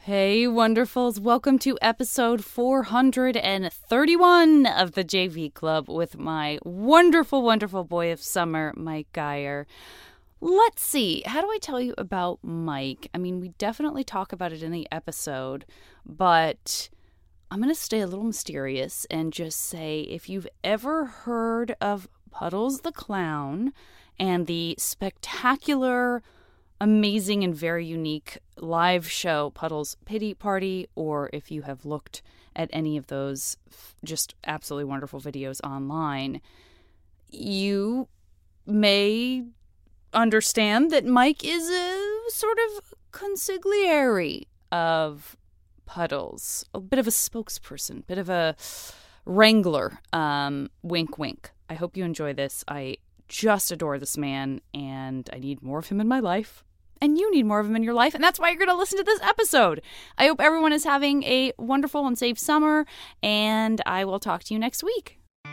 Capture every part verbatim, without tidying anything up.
Hey, wonderfuls. Welcome to episode four hundred thirty-one of the J V Club with my wonderful, wonderful boy of summer, Mike Geyer. Let's see. How do I tell you about Mike? I mean, we definitely talk about it in the episode, but I'm going to stay a little mysterious and just say if you've ever heard of Puddles the Clown and the spectacular, amazing, and very unique live show Puddles Pity Party, or if you have looked at any of those just absolutely wonderful videos online, you may understand that Mike is a sort of consigliere of Puddles, a bit of a spokesperson, bit of a wrangler. Um, wink, wink. I hope you enjoy this. I just adore this man, and I need more of him in my life. And you need more of him in your life, and that's why you're going to listen to this episode. I hope everyone is having a wonderful and safe summer, and I will talk to you next week.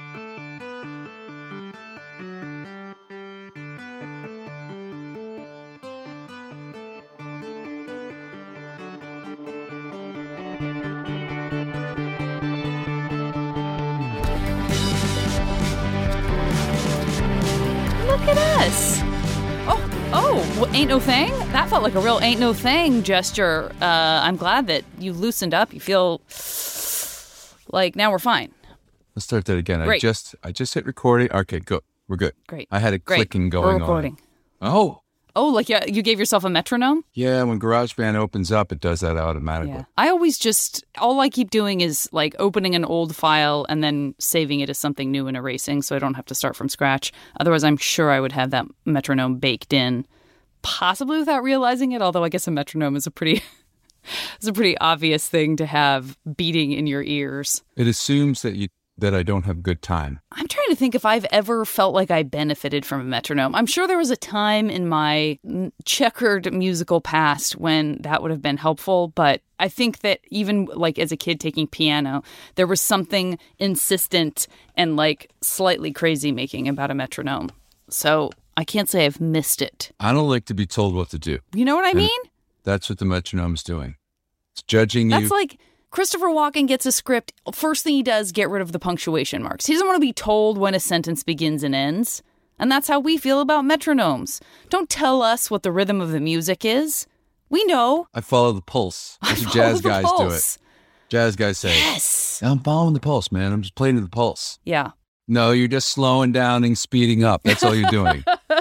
Look at us. Oh, oh, ain't no thing? That felt like a real ain't no thing gesture. Uh, I'm glad that you loosened up. You feel like now we're fine. Let's start that again. Great. I just I just hit recording. Okay, go. We're good. Great. I had a Great. clicking going We're recording. on. Oh. Oh, like you, you gave yourself a metronome? Yeah, when GarageBand opens up, it does that automatically. Yeah. I always just, all I keep doing is like opening an old file and then saving it as something new and erasing so I don't have to start from scratch. Otherwise, I'm sure I would have that metronome baked in, possibly without realizing it, although I guess a metronome is a pretty, it's a pretty obvious thing to have beating in your ears. It assumes that you that I don't have good time. I'm trying to think if I've ever felt like I benefited from a metronome. I'm sure there was a time in my checkered musical past when that would have been helpful, but I think that even like as a kid taking piano, there was something insistent and like slightly crazy making about a metronome. So I can't say I've missed it. I don't like to be told what to do. You know what I And mean? That's what the metronome is doing. It's judging you. That's like Christopher Walken gets a script. First thing he does, get rid of the punctuation marks. He doesn't want to be told when a sentence begins and ends. And that's how we feel about metronomes. Don't tell us what the rhythm of the music is. We know. I follow the pulse. That's what jazz guys do it. Jazz guys say, yes, I'm following the pulse, man. I'm just playing to the pulse. Yeah. No, you're just slowing down and speeding up. That's all you're doing.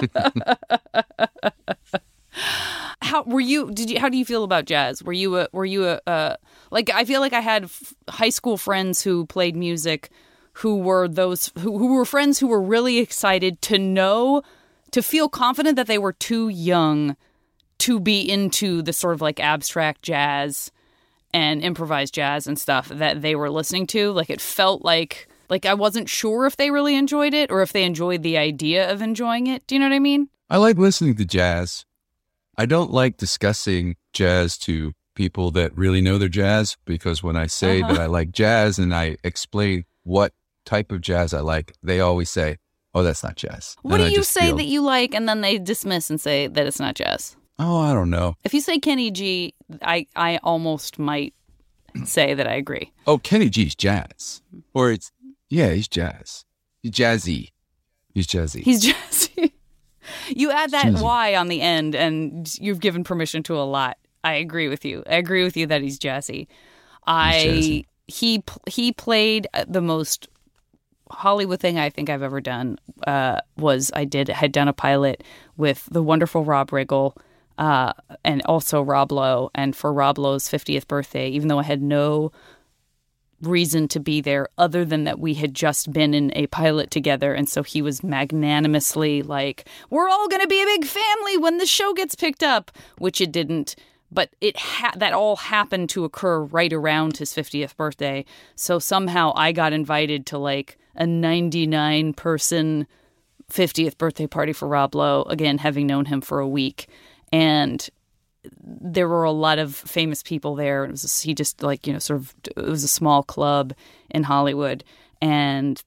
How were you? Did you? How do you feel about jazz? Were you a? Were you a? Uh, like I feel like I had f- high school friends who played music, who were those who, who were friends who were really excited to know, to feel confident that they were too young to be into the sort of like abstract jazz and improvised jazz and stuff that they were listening to. Like it felt like like I wasn't sure if they really enjoyed it or if they enjoyed the idea of enjoying it. Do you know what I mean? I like listening to jazz. I don't like discussing jazz to people that really know their jazz, because when I say Uh-huh. that I like jazz and I explain what type of jazz I like, they always say, oh, that's not jazz. What And do I you just say feel, that you like, and then they dismiss and say that it's not jazz? Oh, I don't know. If you say Kenny G, I, I almost might say that I agree. Oh, Kenny G's jazz. Or it's, yeah, he's jazz. He's jazzy. He's jazzy. He's jazzy. You add that Jazzy. Y on the end, and you've given permission to a lot. I agree with you. I agree with you that he's jazzy. I jazzy. he he played the most Hollywood thing I think I've ever done. Uh, was I did had done a pilot with the wonderful Rob Riggle, uh, and also Rob Lowe. And for Rob Lowe's fiftieth birthday, even though I had no reason to be there other than that we had just been in a pilot together, and so he was magnanimously like, we're all going to be a big family when the show gets picked up, which it didn't, but it ha- that all happened to occur right around his fiftieth birthday. So somehow I got invited to like a ninety-nine person fiftieth birthday party for Rob Lowe, again having known him for a week, and there were a lot of famous people there. It was he just like, you know, sort of, it was a small club in Hollywood, and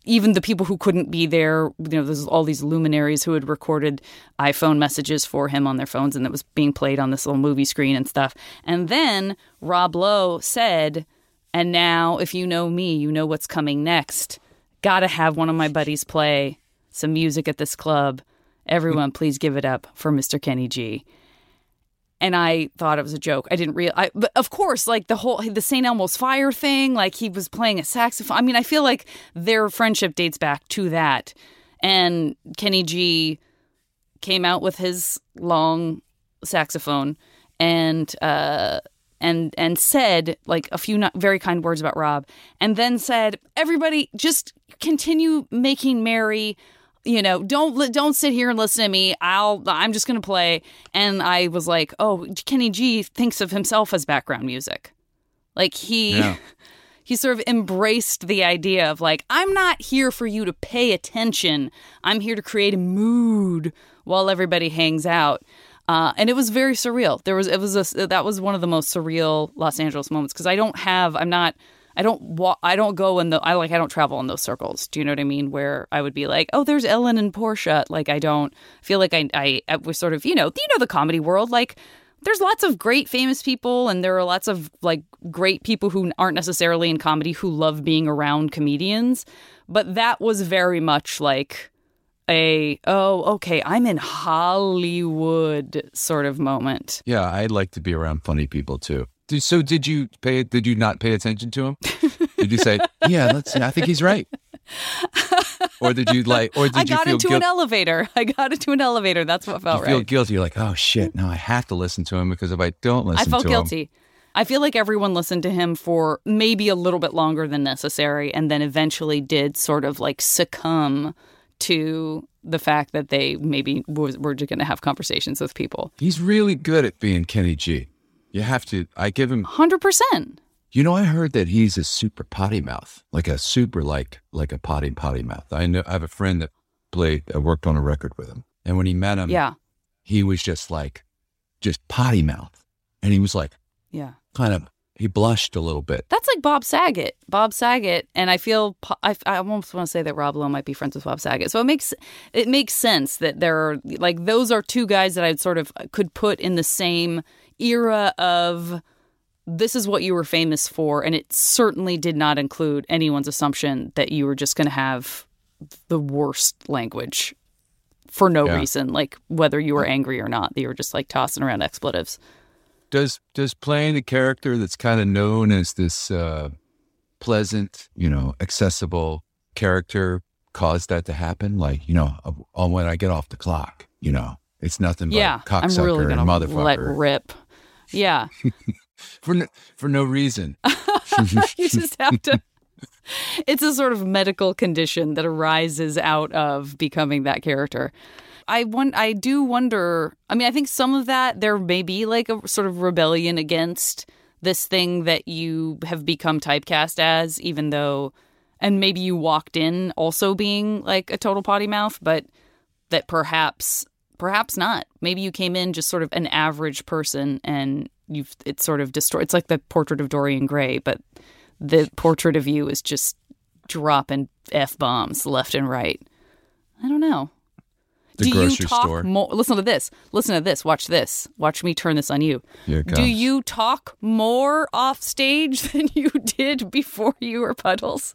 even the people who couldn't be there, you know, there's all these luminaries who had recorded iPhone messages for him on their phones, and it was being played on this little movie screen and stuff. And then Rob Lowe said, and now if you know me, you know what's coming next. Gotta have one of my buddies play some music at this club. Everyone, please give it up for Mister Kenny G. And I thought it was a joke. I didn't realize, but of course, like the whole, the Saint Elmo's Fire thing, like he was playing a saxophone. I mean, I feel like their friendship dates back to that. And Kenny G came out with his long saxophone and, uh, and, and said like a few not very kind words about Rob, and then said, everybody just continue making merry. You know, don't don't sit here and listen to me. I'll I'm just going to play. And I was like, oh, Kenny G thinks of himself as background music. Like he yeah. he sort of embraced the idea of like, I'm not here for you to pay attention. I'm here to create a mood while everybody hangs out. Uh, and it was very surreal. There was it was a, that was one of the most surreal Los Angeles moments because I don't have I'm not. I don't wa- I don't go in the I like I don't travel in those circles. Do you know what I mean? Where I would be like, oh, there's Ellen and Portia. Like I don't feel like I I, I was sort of you know you know the comedy world. Like there's lots of great famous people, and there are lots of like great people who aren't necessarily in comedy who love being around comedians. But that was very much like a oh okay I'm in Hollywood sort of moment. Yeah, I'd like to be around funny people too. So did you pay? Did you not pay attention to him? Did you say, "Yeah, let's see, I think he's right," or did you like? Or did I you got feel into guilt- an elevator. I got into an elevator. That's what felt you feel right. guilty. You're like, "Oh shit! Now I have to listen to him because if I don't listen I to him, felt guilty. I feel like everyone listened to him for maybe a little bit longer than necessary, and then eventually did sort of like succumb to the fact that they maybe was, were just going to have conversations with people. He's really good at being Kenny G. You have to, I give him... one hundred percent. You know, I heard that he's a super potty mouth, like a super, like like a potty potty mouth. I know, I have a friend that played, uh, worked on a record with him. And when he met him, yeah. he was just like, just potty mouth. And he was like, yeah, kind of, he blushed a little bit. That's like Bob Saget. Bob Saget, and I feel, I, I almost want to say that Rob Lowe might be friends with Bob Saget. So it makes, it makes sense that there are, like, those are two guys that I'd sort of could put in the same era of this is what you were famous for, and it certainly did not include anyone's assumption that you were just going to have the worst language for no yeah. reason, like whether you were angry or not, that you were just like tossing around expletives. Does does playing a character that's kind of known as this uh, pleasant, you know, accessible character cause that to happen? Like, you know, on when I get off the clock, you know, it's nothing but yeah, cocksucker I'm really and gonna motherfucker. Let rip. Yeah. for no, for no reason. You just have to. It's a sort of medical condition that arises out of becoming that character. I want, I do wonder, I mean, I think some of that, there may be like a sort of rebellion against this thing that you have become typecast as, even though, and maybe you walked in also being like a total potty mouth, but that perhaps, perhaps not. Maybe you came in just sort of an average person and you've, it's sort of destroyed. It's like the portrait of Dorian Gray, but the portrait of you is just dropping F-bombs left and right. I don't know. The Do grocery you talk store. more? Listen to this. Listen to this. Watch this. Watch me turn this on you. Here it Do comes. you talk more off stage than you did before you were Puddles?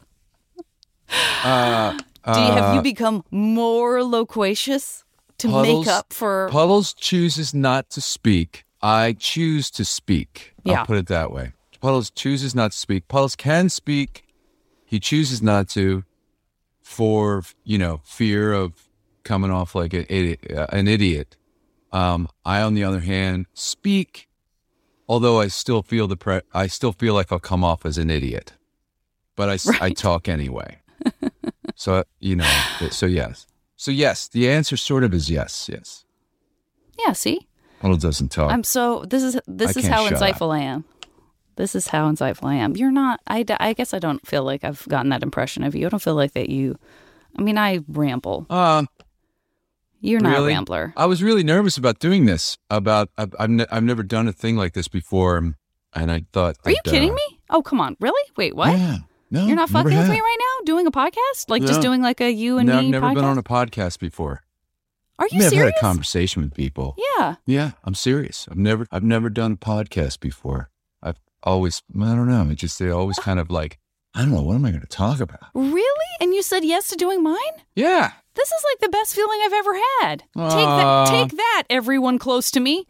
Uh, Do you, have you uh, become more loquacious to Puddles- make up for? Puddles chooses not to speak. I choose to speak. Yeah. I'll put it that way. Puddles chooses not to speak. Puddles can speak. He chooses not to for, you know, fear of coming off like an idiot. Uh, an idiot. Um, I, on the other hand, speak, although I still feel the pre- I still feel like I'll come off as an idiot, but I, s- I Right. talk anyway. So, you know, so yes. So yes, the answer sort of is yes, yes. Yeah. See, Puddle doesn't talk. I'm so. This is this I is can't how shut insightful I am. This is how insightful I am. You're not. I, d- I guess I don't feel like I've gotten that impression of you. I don't feel like that you. I mean, I ramble. Um, You're not a really? rambler. I was really nervous about doing this. About I've I've, ne- I've never done a thing like this before, and I thought. Are you that, kidding uh, me? Oh, come on. Really? Wait, what? Yeah. No, You're not never fucking with have. me right now? doing a podcast? Like No. just doing like a you and No, me I've never podcast? been on a podcast before. Are I you mean, I've serious? had a conversation with people. Yeah. Yeah, I'm serious. I've never, I've never done a podcast before. I've always, I don't know. It just, they always kind of like, I don't know, what am I going to talk about? Really? And you said yes to doing mine? Yeah. This is like the best feeling I've ever had. Take Aw. that, take that, everyone close to me.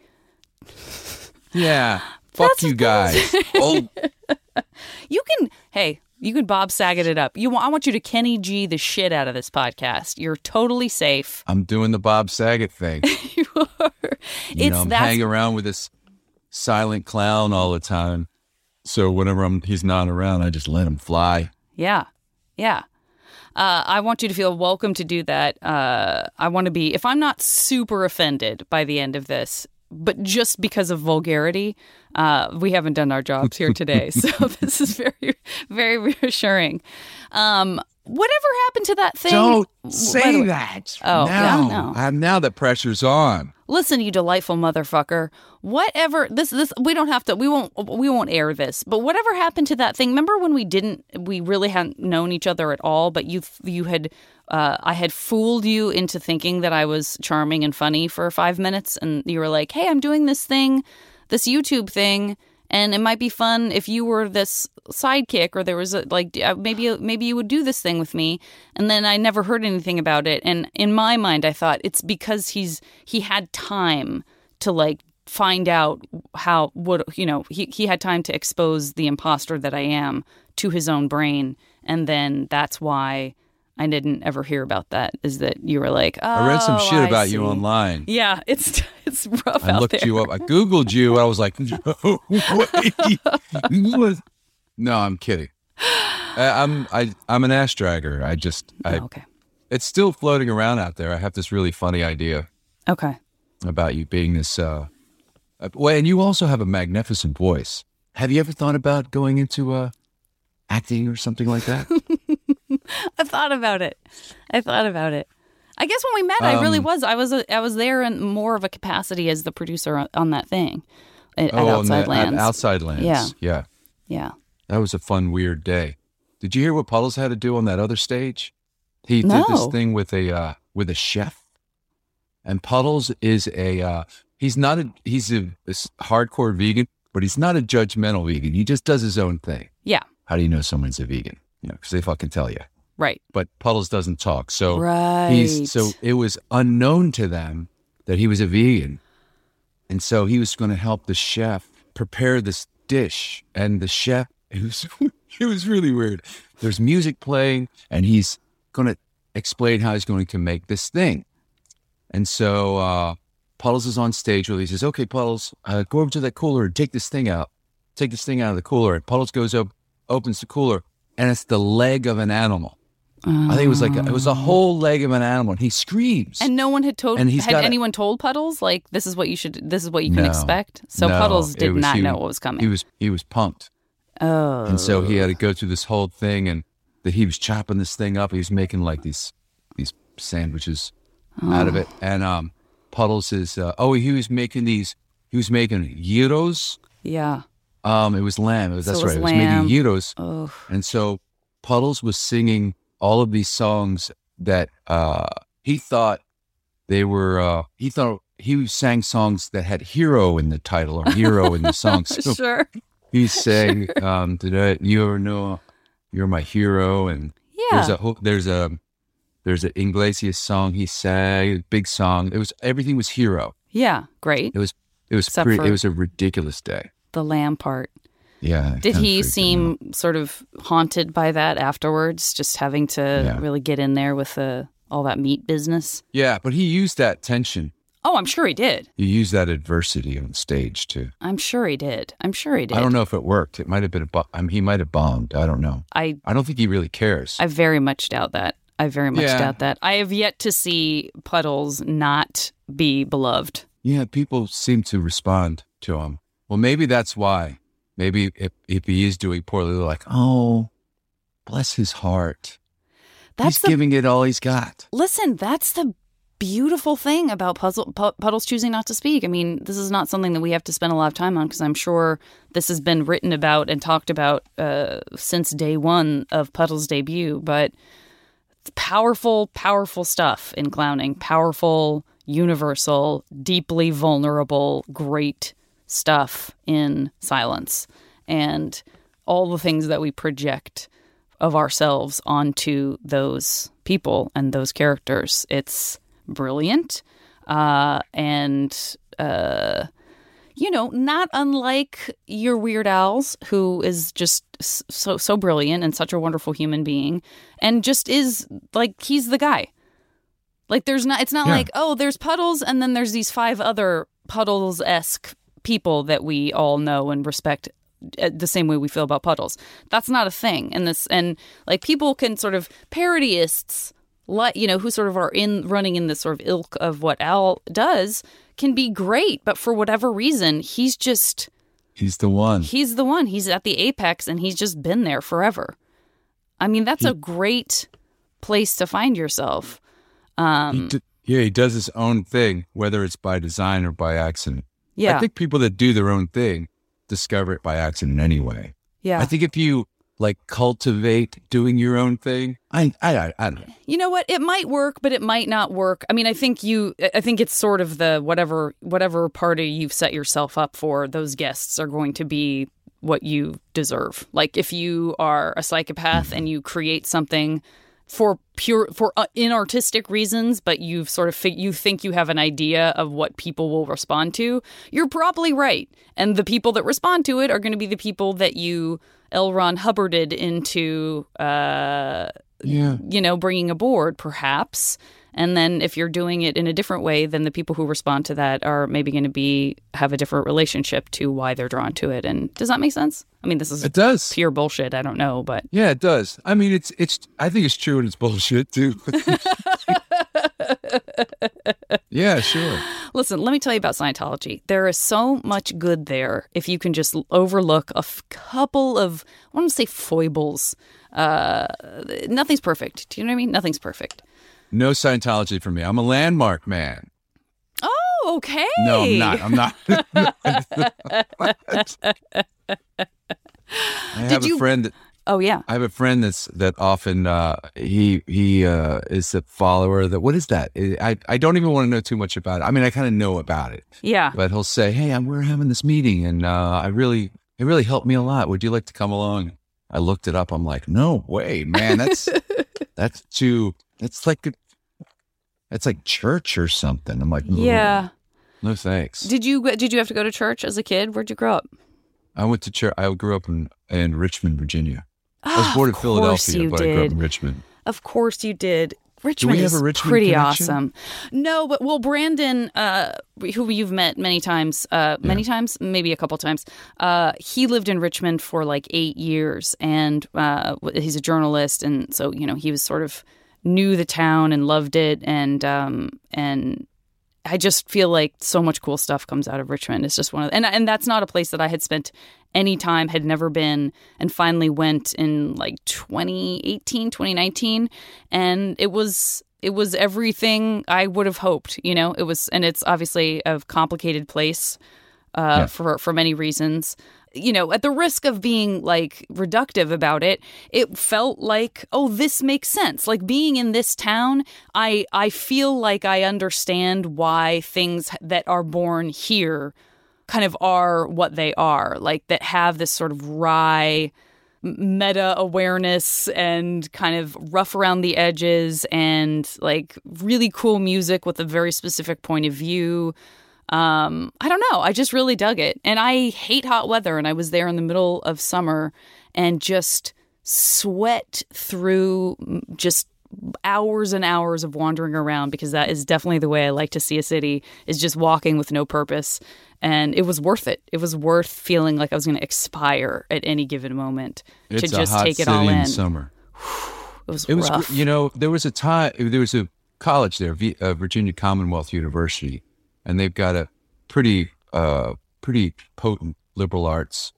Yeah. Fuck That's- you guys. Oh, You can, hey, you can Bob Saget it up. You, want- I want you to Kenny G the shit out of this podcast. You're totally safe. I'm doing the Bob Saget thing. You are. You It's know, I'm that's hanging around with this silent clown all the time. So whenever I'm, he's not around, I just let him fly. Yeah. Yeah. Uh, I want you to feel welcome to do that. Uh, I want to be, if I'm not super offended by the end of this, but just because of vulgarity, uh, we haven't done our jobs here today. So this is very, very reassuring. Um, whatever happened to that thing? Don't By the say way- that. Oh, now, yeah, no. I, now the pressure's on. Listen, you delightful motherfucker. Whatever this this we don't have to we won't we won't air this. But whatever happened to that thing? Remember when we didn't we really hadn't known each other at all, but you you had uh, I had fooled you into thinking that I was charming and funny for five minutes, and you were like, "Hey, I'm doing this thing, this YouTube thing, and it might be fun if you were this sidekick, or there was a, like uh, maybe maybe you would do this thing with me." And then I never heard anything about it. And in my mind, I thought it's because he's he had time to like find out how what you know he he had time to expose the imposter that I am to his own brain, and then that's why I didn't ever hear about that. Is that you were like, oh, I read some shit I about see. you online. Yeah, it's it's rough I out looked there. you up. I Googled you. I was like, no way. No, I'm kidding. I, I'm I, I'm an ass dragger. I just, I, Oh, okay, it's still floating around out there. I have this really funny idea okay. about you being this. Uh, uh, well, and you also have a magnificent voice. Have you ever thought about going into uh, acting or something like that? I thought about it. I thought about it. I guess when we met, I really Um, was. I was. A, I was there in more of a capacity as the producer on, on that thing at, at on Outside the- Lands. At Outside Lands. Yeah. Yeah. yeah. That was a fun, weird day. Did you hear what Puddles had to do on that other stage? He No. did this thing with a uh, with a chef, and Puddles is a uh, he's not a he's a, a s- hardcore vegan, but he's not a judgmental vegan. He just does his own thing. Yeah. How do you know someone's a vegan? You know, because they fucking tell you. Right. But Puddles doesn't talk, so Right. he's so it was unknown to them that he was a vegan, and so he was going to help the chef prepare this dish, and the chef it was it was really weird. There's music playing, and he's going to explain how he's going to make this thing, and so uh, Puddles is on stage with. He says, "Okay, Puddles, uh, go over to that cooler and take this thing out. Take this thing out of the cooler." And Puddles goes up, opens the cooler, and it's the leg of an animal. I think it was like a, it was a whole leg of an animal, and he screams. And no one had told. And he's had got a- anyone told Puddles like this is what you should. This is what you can No. expect. So No, Puddles it did was- not he- know what was coming. He was he was pumped, oh. and so he had to go through this whole thing, and that he was chopping this thing up. He was making like these these sandwiches out of it, and um, Puddles is uh, oh he was making these he was making gyros. Yeah. Um, it was lamb. It was, So that's it was right. It was lamb. making gyros, Oh. and so Puddles was singing all of these songs that uh, he thought they were. Uh, he thought he sang songs that had hero in the title or hero in the song. So Sure. he sang, um, "Did I, you ever know you're my hero?" And Yeah. there's a ho- there's a there's an Iglesias song he sang, big song. It was everything was hero. Yeah. Great. It was it was Except pre- for- it was a ridiculous day. The lamb part. Yeah. it Did kinda he freaked him out. seem sort of haunted by that afterwards? Just having to Yeah. really get in there with the all that meat business. Yeah, but he used that tension. Oh, I'm sure he did. He used that adversity on stage too. I'm sure he did. I'm sure he did. I don't know if it worked. It might have been a. Bu- I mean, he might have bombed. I don't know. I I don't think he really cares. I very much doubt that. I very much Yeah. doubt that. I have yet to see Puddles not be beloved. Yeah, people seem to respond to him. Well, maybe that's why. Maybe if, if he is doing poorly, they're like, oh, bless his heart. That's he's the giving it all he's got. listen. That's the beautiful thing about Puzzle, P- Puddles choosing not to speak. I mean, this is not something that we have to spend a lot of time on because I'm sure this has been written about and talked about uh, since day one of Puddles' debut. But it's powerful, powerful stuff in clowning. Powerful, universal, deeply vulnerable, great stuff in silence. And all the things that we project of ourselves onto those people and those characters. It's brilliant, uh, and, uh, you know, not unlike your Weird Al's, who is just so, so brilliant and such a wonderful human being, and just is, like, he's the guy. Like, there's not, it's not Yeah. like, oh, there's Puddles, and then there's these five other Puddles-esque people that we all know and respect the same way we feel about Puddles. That's not a thing. And this, and, like, people can sort of, parodyists, like, you know, who sort of are in running in this sort of ilk of what Al does can be great, but for whatever reason, he's just He's the one. he's the one. He's at the apex and he's just been there forever. I mean, that's He- a great place to find yourself. Um, He d- yeah, he does his own thing, whether it's by design or by accident. yeah, I think people that do their own thing discover it by accident anyway. yeah. I think if you like cultivate doing your own thing, I, I, I, I don't know. You know what? It might work, but it might not work. I mean, I think you, I think it's sort of the whatever, whatever party you've set yourself up for, those guests are going to be what you deserve. Like if you are a psychopath and you create something for pure, for uh, inartistic reasons, but you've sort of, fig- you think you have an idea of what people will respond to, you're probably right. And the people that respond to it are going to be the people that you L. Ron Hubbarded into, uh, Yeah. you know, bringing aboard, perhaps. And then if you're doing it in a different way, then the people who respond to that are maybe going to be have a different relationship to why they're drawn to it. And does that make sense? I mean, this is It does. pure bullshit. I don't know, but Yeah, it does. I mean, it's, it's, I think it's true and it's bullshit too. Yeah, sure. listen, let me tell you about Scientology. There is so much good there if you can just overlook a f- couple of, I want to say foibles. Uh, nothing's perfect. Do you know what I mean? Nothing's perfect. No Scientology for me. I'm a landmark man. Oh, okay. No, I'm not. I'm not. I have you- a friend that Oh, yeah. I have a friend that's that often uh, he he uh, is a follower that what is that? I I don't even want to know too much about it. I mean, I kind of know about it, Yeah. but he'll say, "Hey, I'm, we're having this meeting, and uh, I really it really helped me a lot. Would you like to come along?" I looked it up. I'm like, "No way, man! That's that's too. That's like a, that's like church or something." I'm like, "No, Yeah. no thanks." Did you did you have to go to church as a kid? Where'd you grow up? I went to church. I grew up in in Richmond, Virginia. I was Ah, born in of course Philadelphia, you but I grew up did. in Richmond. Of course you did. Richmond have is a Richmond pretty connection? awesome. No, but well, Brandon, uh, who you've met many times, uh, many times, maybe a couple times, uh, he lived in Richmond for like eight years, and uh, he's a journalist, and so you know he was sort of knew the town and loved it, and um, and I just feel like so much cool stuff comes out of Richmond. It's just one of, and and that's not a place that I had spent any time, had never been, and finally went in like twenty eighteen, twenty nineteen, and it was it was everything I would have hoped. You know, it was, and it's obviously a complicated place uh, Yeah. for for many reasons. You know, at the risk of being like reductive about it, it felt like, oh, this makes sense. Like being in this town, I I feel like I understand why things that are born here kind of are what they are, like that have this sort of wry meta awareness and kind of rough around the edges and like really cool music with a very specific point of view. Um, I don't know. I just really dug it. And I hate hot weather. And I was there in the middle of summer and just sweat through just hours and hours of wandering around, because that is definitely the way I like to see a city, is just walking with no purpose. And it was worth it. It was worth feeling like I was going to expire at any given moment It's to just a hot take it city all in. in summer. It was It was, rough. gr- you know, there was a time, there was a college there, V- uh, Virginia Commonwealth University, and they've got a pretty, uh, pretty potent liberal arts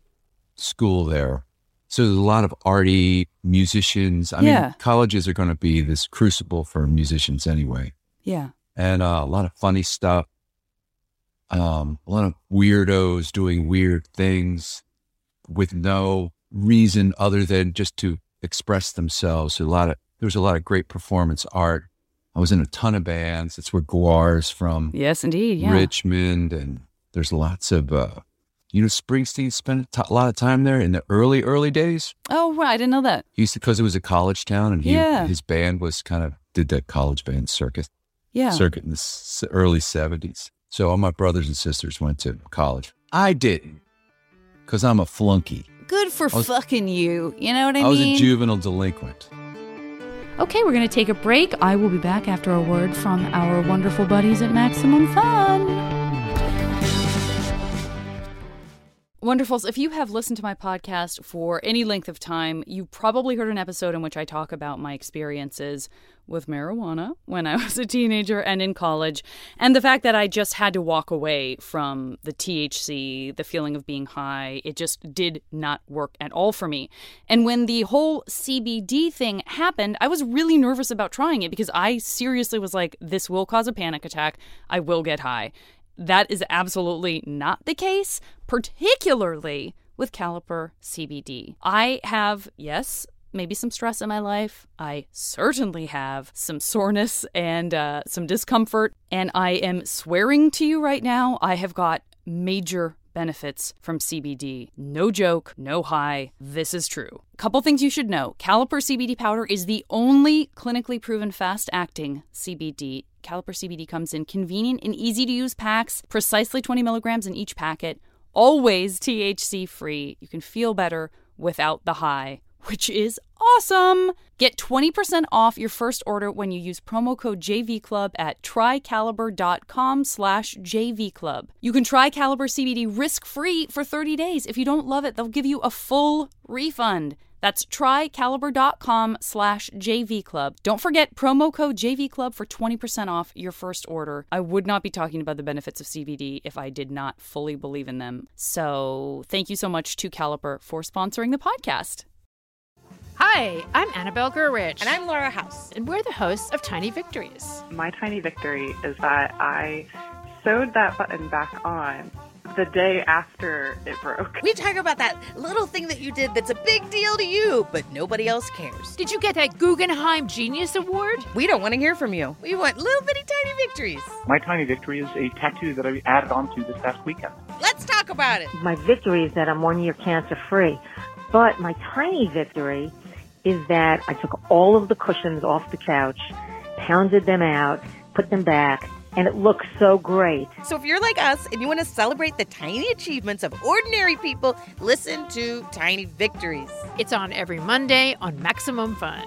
school there. So there's a lot of arty musicians. I Yeah. mean, colleges are going to be this crucible for musicians anyway. Yeah. And uh, a lot of funny stuff. Um, a lot of weirdos doing weird things with no reason other than just to express themselves. A lot of there was a lot of great performance art. I was in a ton of bands. That's where Guar's from. Yes, indeed. Yeah. Richmond, and there's lots of, uh, you know, Springsteen spent a, t- a lot of time there in the early, early days. Oh, right. I didn't know that. He used to, because it was a college town, and he, Yeah. his band was kind of, did that college band circuit, Yeah. circuit in the s- early seventies. So all my brothers and sisters went to college. I didn't, because I'm a flunky. Good for was- fucking you. You know what I, I was mean? a juvenile delinquent. Okay, we're going to take a break. I will be back after a word from our wonderful buddies at Maximum Fun. Wonderfuls, if you have listened to my podcast for any length of time, you probably heard an episode in which I talk about my experiences with marijuana when I was a teenager and in college, and the fact that I just had to walk away from the T H C, the feeling of being high. It just did not work at all for me. And when the whole C B D thing happened, I was really nervous about trying it because I seriously was like, this will cause a panic attack. I will get high. That is absolutely not the case, particularly with Caliper C B D. I have, yes, maybe some stress in my life. I certainly have some soreness and uh, some discomfort. And I am swearing to you right now, I have got major benefits from C B D. No joke, no high. This is true. Couple things you should know. Caliper C B D powder is the only clinically proven fast-acting C B D. Caliper C B D comes in convenient and easy-to-use packs, precisely twenty milligrams in each packet, always T H C-free. You can feel better without the high, which is awesome. Get twenty percent off your first order when you use promo code J V Club at tricaliber.com slash JVClub. You can try Caliper C B D risk-free for thirty days. If you don't love it, they'll give you a full refund. That's tricaliber.com slash JVClub. Don't forget promo code J V Club for twenty percent off your first order. I would not be talking about the benefits of C B D if I did not fully believe in them. So thank you so much to Caliper for sponsoring the podcast. Hi, I'm Annabelle Gurrich. And I'm Laura House. And we're the hosts of Tiny Victories. My tiny victory is that I sewed that button back on the day after it broke. We talk about that little thing that you did that's a big deal to you, but nobody else cares. Did you get that Guggenheim Genius Award? We don't want to hear from you. We want little bitty tiny victories. My tiny victory is a tattoo that I added onto this past weekend. Let's talk about it. My victory is that I'm one year cancer free. But my tiny victory is that I took all of the cushions off the couch, pounded them out, put them back, and it looks so great. So if you're like us and you want to celebrate the tiny achievements of ordinary people, listen to Tiny Victories. It's on every Monday on Maximum Fun.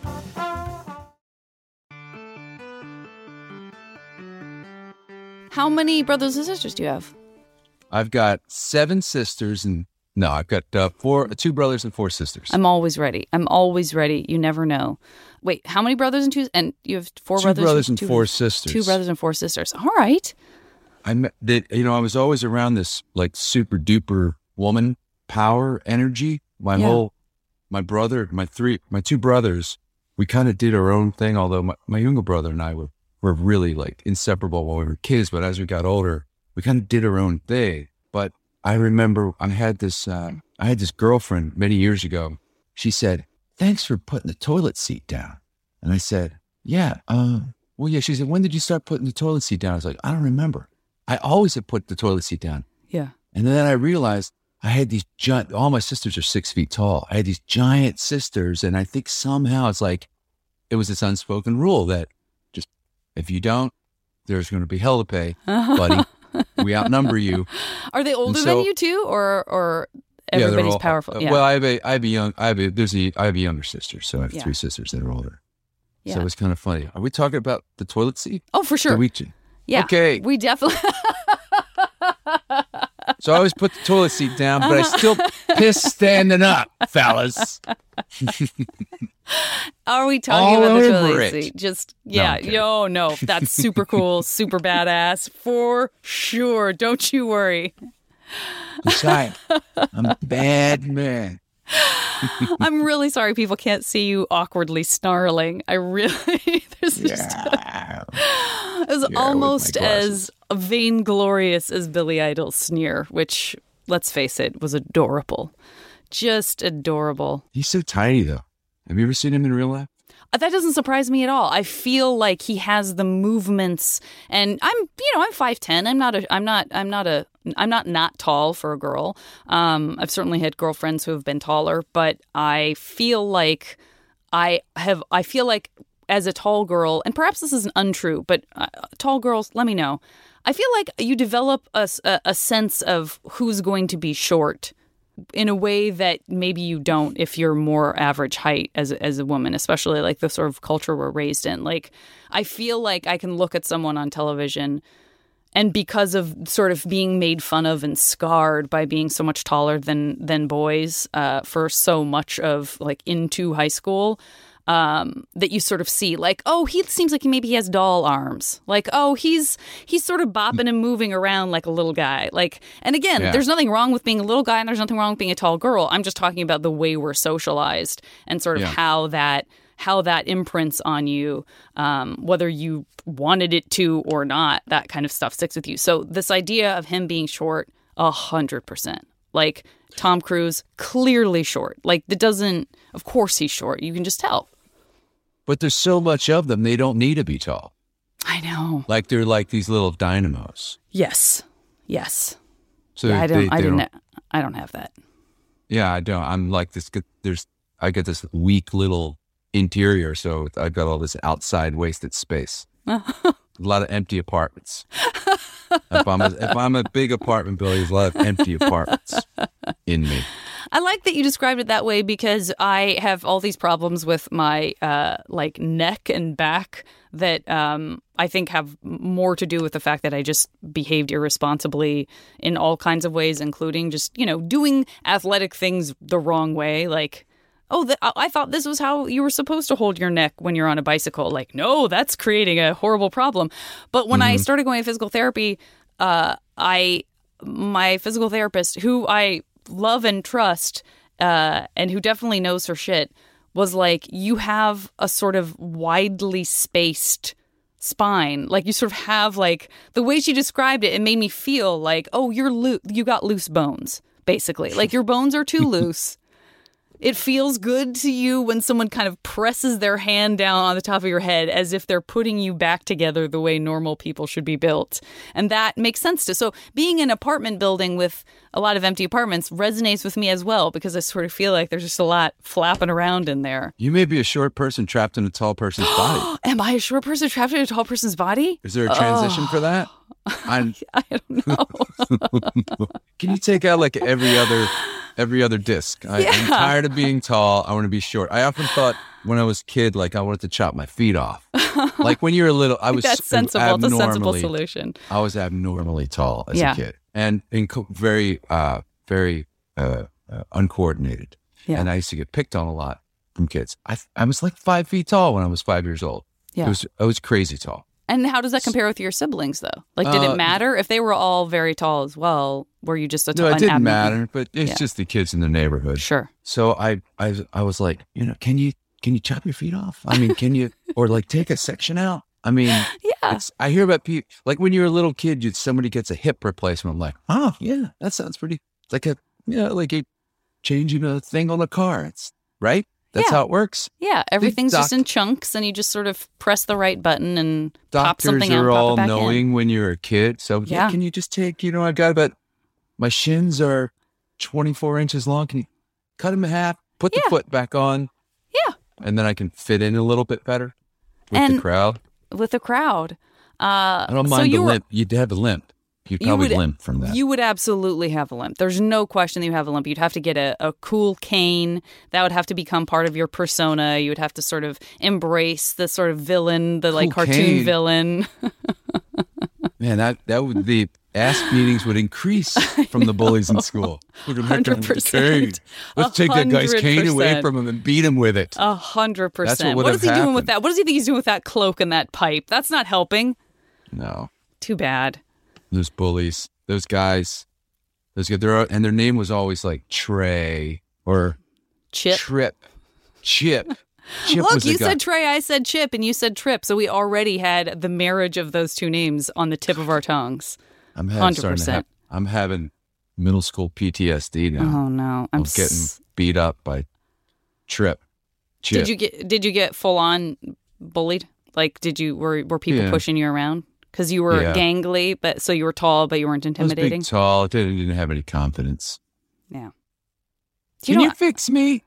How many brothers and sisters do you have? I've got seven sisters and no, I've got uh, four, two brothers and four sisters. I'm always ready. I'm always ready. You never know. Wait, how many brothers and two? And you have four two brothers, brothers and two, four sisters. Two brothers and four sisters. All right. I met that. You know, I was always around this like super duper woman power energy. My Yeah. whole, my brother, my three, my two brothers, we kind of did our own thing. Although my, my younger brother and I were were really like inseparable when we were kids. But as we got older, we kind of did our own thing. But I remember I had this, uh, I had this girlfriend many years ago. She said, "Thanks for putting the toilet seat down." And I said, yeah, uh, well, yeah. She said, "When did you start putting the toilet seat down?" I was like, "I don't remember. I always have put the toilet seat down." Yeah. And then I realized I had these giant, all my sisters are six feet tall. I had these giant sisters. And I think somehow it's like, it was this unspoken rule that just, if you don't, there's going to be hell to pay, buddy. We outnumber you. Are they older so- than you two, or or Yeah, they're everybody's all- powerful? uh, Yeah. Well, I have a, I have a young, I have a, there's a, I have a younger sister. So I have Yeah. three sisters that are older. Yeah. So it's kind of funny. Are we talking about the toilet seat? oh, for sure. Did we- yeah. Okay. We definitely. So I always put the toilet seat down, but I still piss standing up, fellas. Are we talking All about the over toilet it. seat? Just No, yeah. I'm kidding. Yo, no, that's super cool, super badass for sure. Don't you worry. Besides, I'm a bad man. I'm really sorry people can't see you awkwardly snarling. I really, there's just, Yeah. it was Yeah, almost with my glasses. as vainglorious as Billy Idol's sneer, which, let's face it, was adorable. Just adorable. He's so tiny, though. Have you ever seen him in real life? That doesn't surprise me at all. I feel like he has the movements, and I'm, you know, I'm five ten. I'm not a, I'm not, I'm not a, I'm not not tall for a girl. Um, I've certainly had girlfriends who have been taller, but I feel like I have, I feel like as a tall girl, and perhaps this isn't untrue, but uh, tall girls, let me know. I feel like you develop a, a, a sense of who's going to be short in a way that maybe you don't if you're more average height as a, as a woman, especially like the sort of culture we're raised in. Like, I feel like I can look at someone on television and because of sort of being made fun of and scarred by being so much taller than than boys uh, for so much of like into high school, Um, that you sort of see like, oh, he seems like maybe he has doll arms. Like, oh, he's he's sort of bopping and moving around like a little guy. Like, and again, Yeah. there's nothing wrong with being a little guy and there's nothing wrong with being a tall girl. I'm just talking about the way we're socialized and sort of Yeah. how that how that imprints on you, um, whether you wanted it to or not. That kind of stuff sticks with you. So this idea of him being short, a hundred percent. Like Tom Cruise, clearly short. Like that doesn't. Of course, he's short. You can just tell. But there's so much of them, they don't need to be tall. I know. Like they're like these little dynamos. Yes. Yes. So Yeah, I don't. they, I they didn't. don't- I don't have that. Yeah, I don't. I'm like this. There's I get this weak little interior, so I've got all this outside wasted space. A lot of empty apartments. if I'm a, if I'm a big apartment building, there's a lot of empty apartments in me. I like that you described it that way because I have all these problems with my uh, like neck and back that um, I think have more to do with the fact that I just behaved irresponsibly in all kinds of ways, including just, you know, doing athletic things the wrong way. Like, oh, th- I thought this was how you were supposed to hold your neck when you're on a bicycle. Like, no, that's creating a horrible problem. But when I started going to physical therapy, uh, I my physical therapist, who I love and trust, uh, and who definitely knows her shit, was like, you have a sort of widely spaced spine. Like you sort of have like the way she described it, it made me feel like, oh, you're lo- you got loose bones, basically. Like your bones are too loose. It feels good to you when someone kind of presses their hand down on the top of your head as if they're putting you back together the way normal people should be built. And that makes sense to. So being in an apartment building with a lot of empty apartments resonates with me as well, because I sort of feel like there's just a lot flapping around in there. You may be a short person trapped in a tall person's body. Am I a short person trapped in a tall person's body? Is there a transition for that? I'm, I don't know. Can you take out like every other every other disc? I, Yeah. I'm tired of being tall. I want to be short. I often thought when I was a kid, like I wanted to chop my feet off. Like when you're a little, I was That's sensible. It's a sensible abnormally- solution. I was abnormally tall as Yeah. a kid, and in co- very, uh, very uh, uh, uncoordinated. Yeah. And I used to get picked on a lot from kids. I I was like five feet tall when I was five years old. Yeah. It was I was crazy tall. And how does that compare with your siblings, though? Like, did Uh, it matter? If they were all very tall as well, were you just a No, tall? it an didn't abnormal- matter, but it's Yeah. just the kids in the neighborhood. Sure. So I, I, I was like, you know, can you, can you chop your feet off? I mean, can you, or like take a section out? I mean, Yeah. it's, I hear about people, like when you're a little kid, you somebody gets a hip replacement. I'm like, oh yeah, that sounds pretty, it's like a, you know, like a changing a thing on a car. It's right. That's Yeah. how it works. Yeah, everything's just doc- in chunks, and you just sort of press the right button and pop Doctors something out, are pop all it back knowing in. when you're a kid. So yeah. Yeah. can you just take, you know, I got about, my shins are twenty-four inches long. Can you cut them in half, put the Yeah. foot back on? Yeah. And then I can fit in a little bit better with And- the crowd. With the crowd. Uh, I don't so mind you the were- limp. You'd have a limp. You'd You probably would- limp from that. You would absolutely have a limp. There's no question that you have a limp. You'd have to get a, a cool cane. That would have to become part of your persona. You would have to sort of embrace the sort of villain, the like Cool cartoon cane. villain. Man, that that would the ass beatings would increase from the bullies in school. Look at that guy with the 100%. cane. Let's take that guy's cane away one hundred percent. from him and beat him with it. A hundred That's what percent. would What have is he doing with happened. that? What does he think he's doing with that cloak and that pipe? That's not helping. No, Too bad. those bullies, those guys, those guys. They're, and their name was always like Trey or Chip. Trip. Chip. Chip Look, was a you guy. said Trey, I said Chip, and you said Trip. So we already had the marriage of those two names on the tip of our tongues. I'm having, one hundred starting to percent. have, I'm having middle school P T S D now. Oh no, I'm I'm getting s- beat up by Trip. Chip. Did you get did you get full on bullied? Like, did you were were people Yeah. pushing you around because you were Yeah. gangly, but so you were tall, but you weren't I was intimidating? big, tall. Didn't, didn't have any confidence. Yeah. Do Can know you fix me?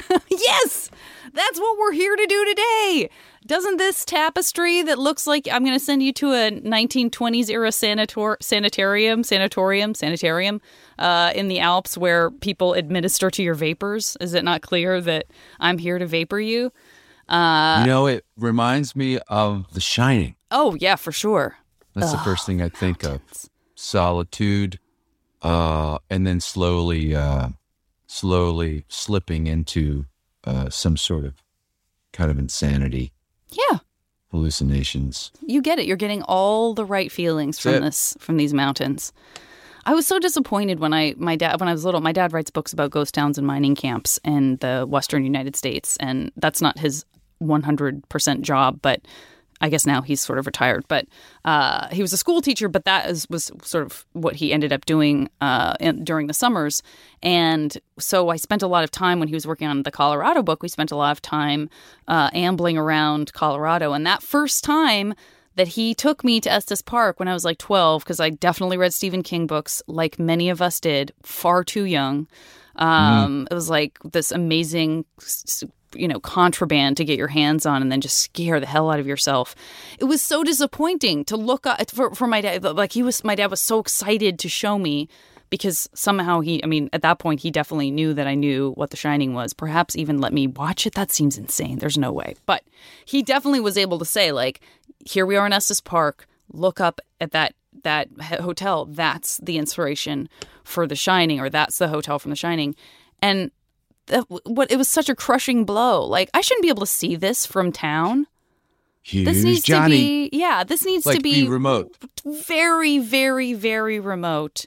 Yes, that's what we're here to do today. Doesn't this tapestry that looks like I'm going to send you to a nineteen twenties era sanator- sanitarium, sanatorium, sanitarium uh, in the Alps where people administer to your vapors? Is it not clear that I'm here to vapor you? Uh, you know, it reminds me of The Shining. oh, yeah, for sure. That's the first thing I think of. Solitude, uh, and then slowly, uh, slowly slipping into uh, some sort of kind of insanity, Yeah, hallucinations. you get it. You're getting all the right feelings from That's it. this from these mountains. I was so disappointed when I my dad when I was little. My dad writes books about ghost towns and mining camps in the Western United States, and that's not his one hundred percent job, but I guess now he's sort of retired. But uh, he was a school teacher, but that is, was sort of what he ended up doing uh, in, during the summers. And so I spent a lot of time when he was working on the Colorado book. We spent a lot of time uh, ambling around Colorado. And that first time that he took me to Estes Park when I was like twelve, because I definitely read Stephen King books like many of us did, far too young. Um, It was like this amazing, you know, contraband to get your hands on and then just scare the hell out of yourself. It was so disappointing to look at for, for my dad. Like he was, my dad was so excited to show me because somehow he, I mean, at that point, he definitely knew that I knew what The Shining was. Perhaps even let me watch it. That seems insane. There's no way. But he definitely was able to say, like, here we are in Estes Park. Look up at that that hotel. That's the inspiration for The Shining, or that's the hotel from The Shining. And that, what it was such a crushing blow. Like, I shouldn't be able to see this from town. Here's This needs Johnny. to be, yeah, this needs Like, to be, be remote. very, very, very remote.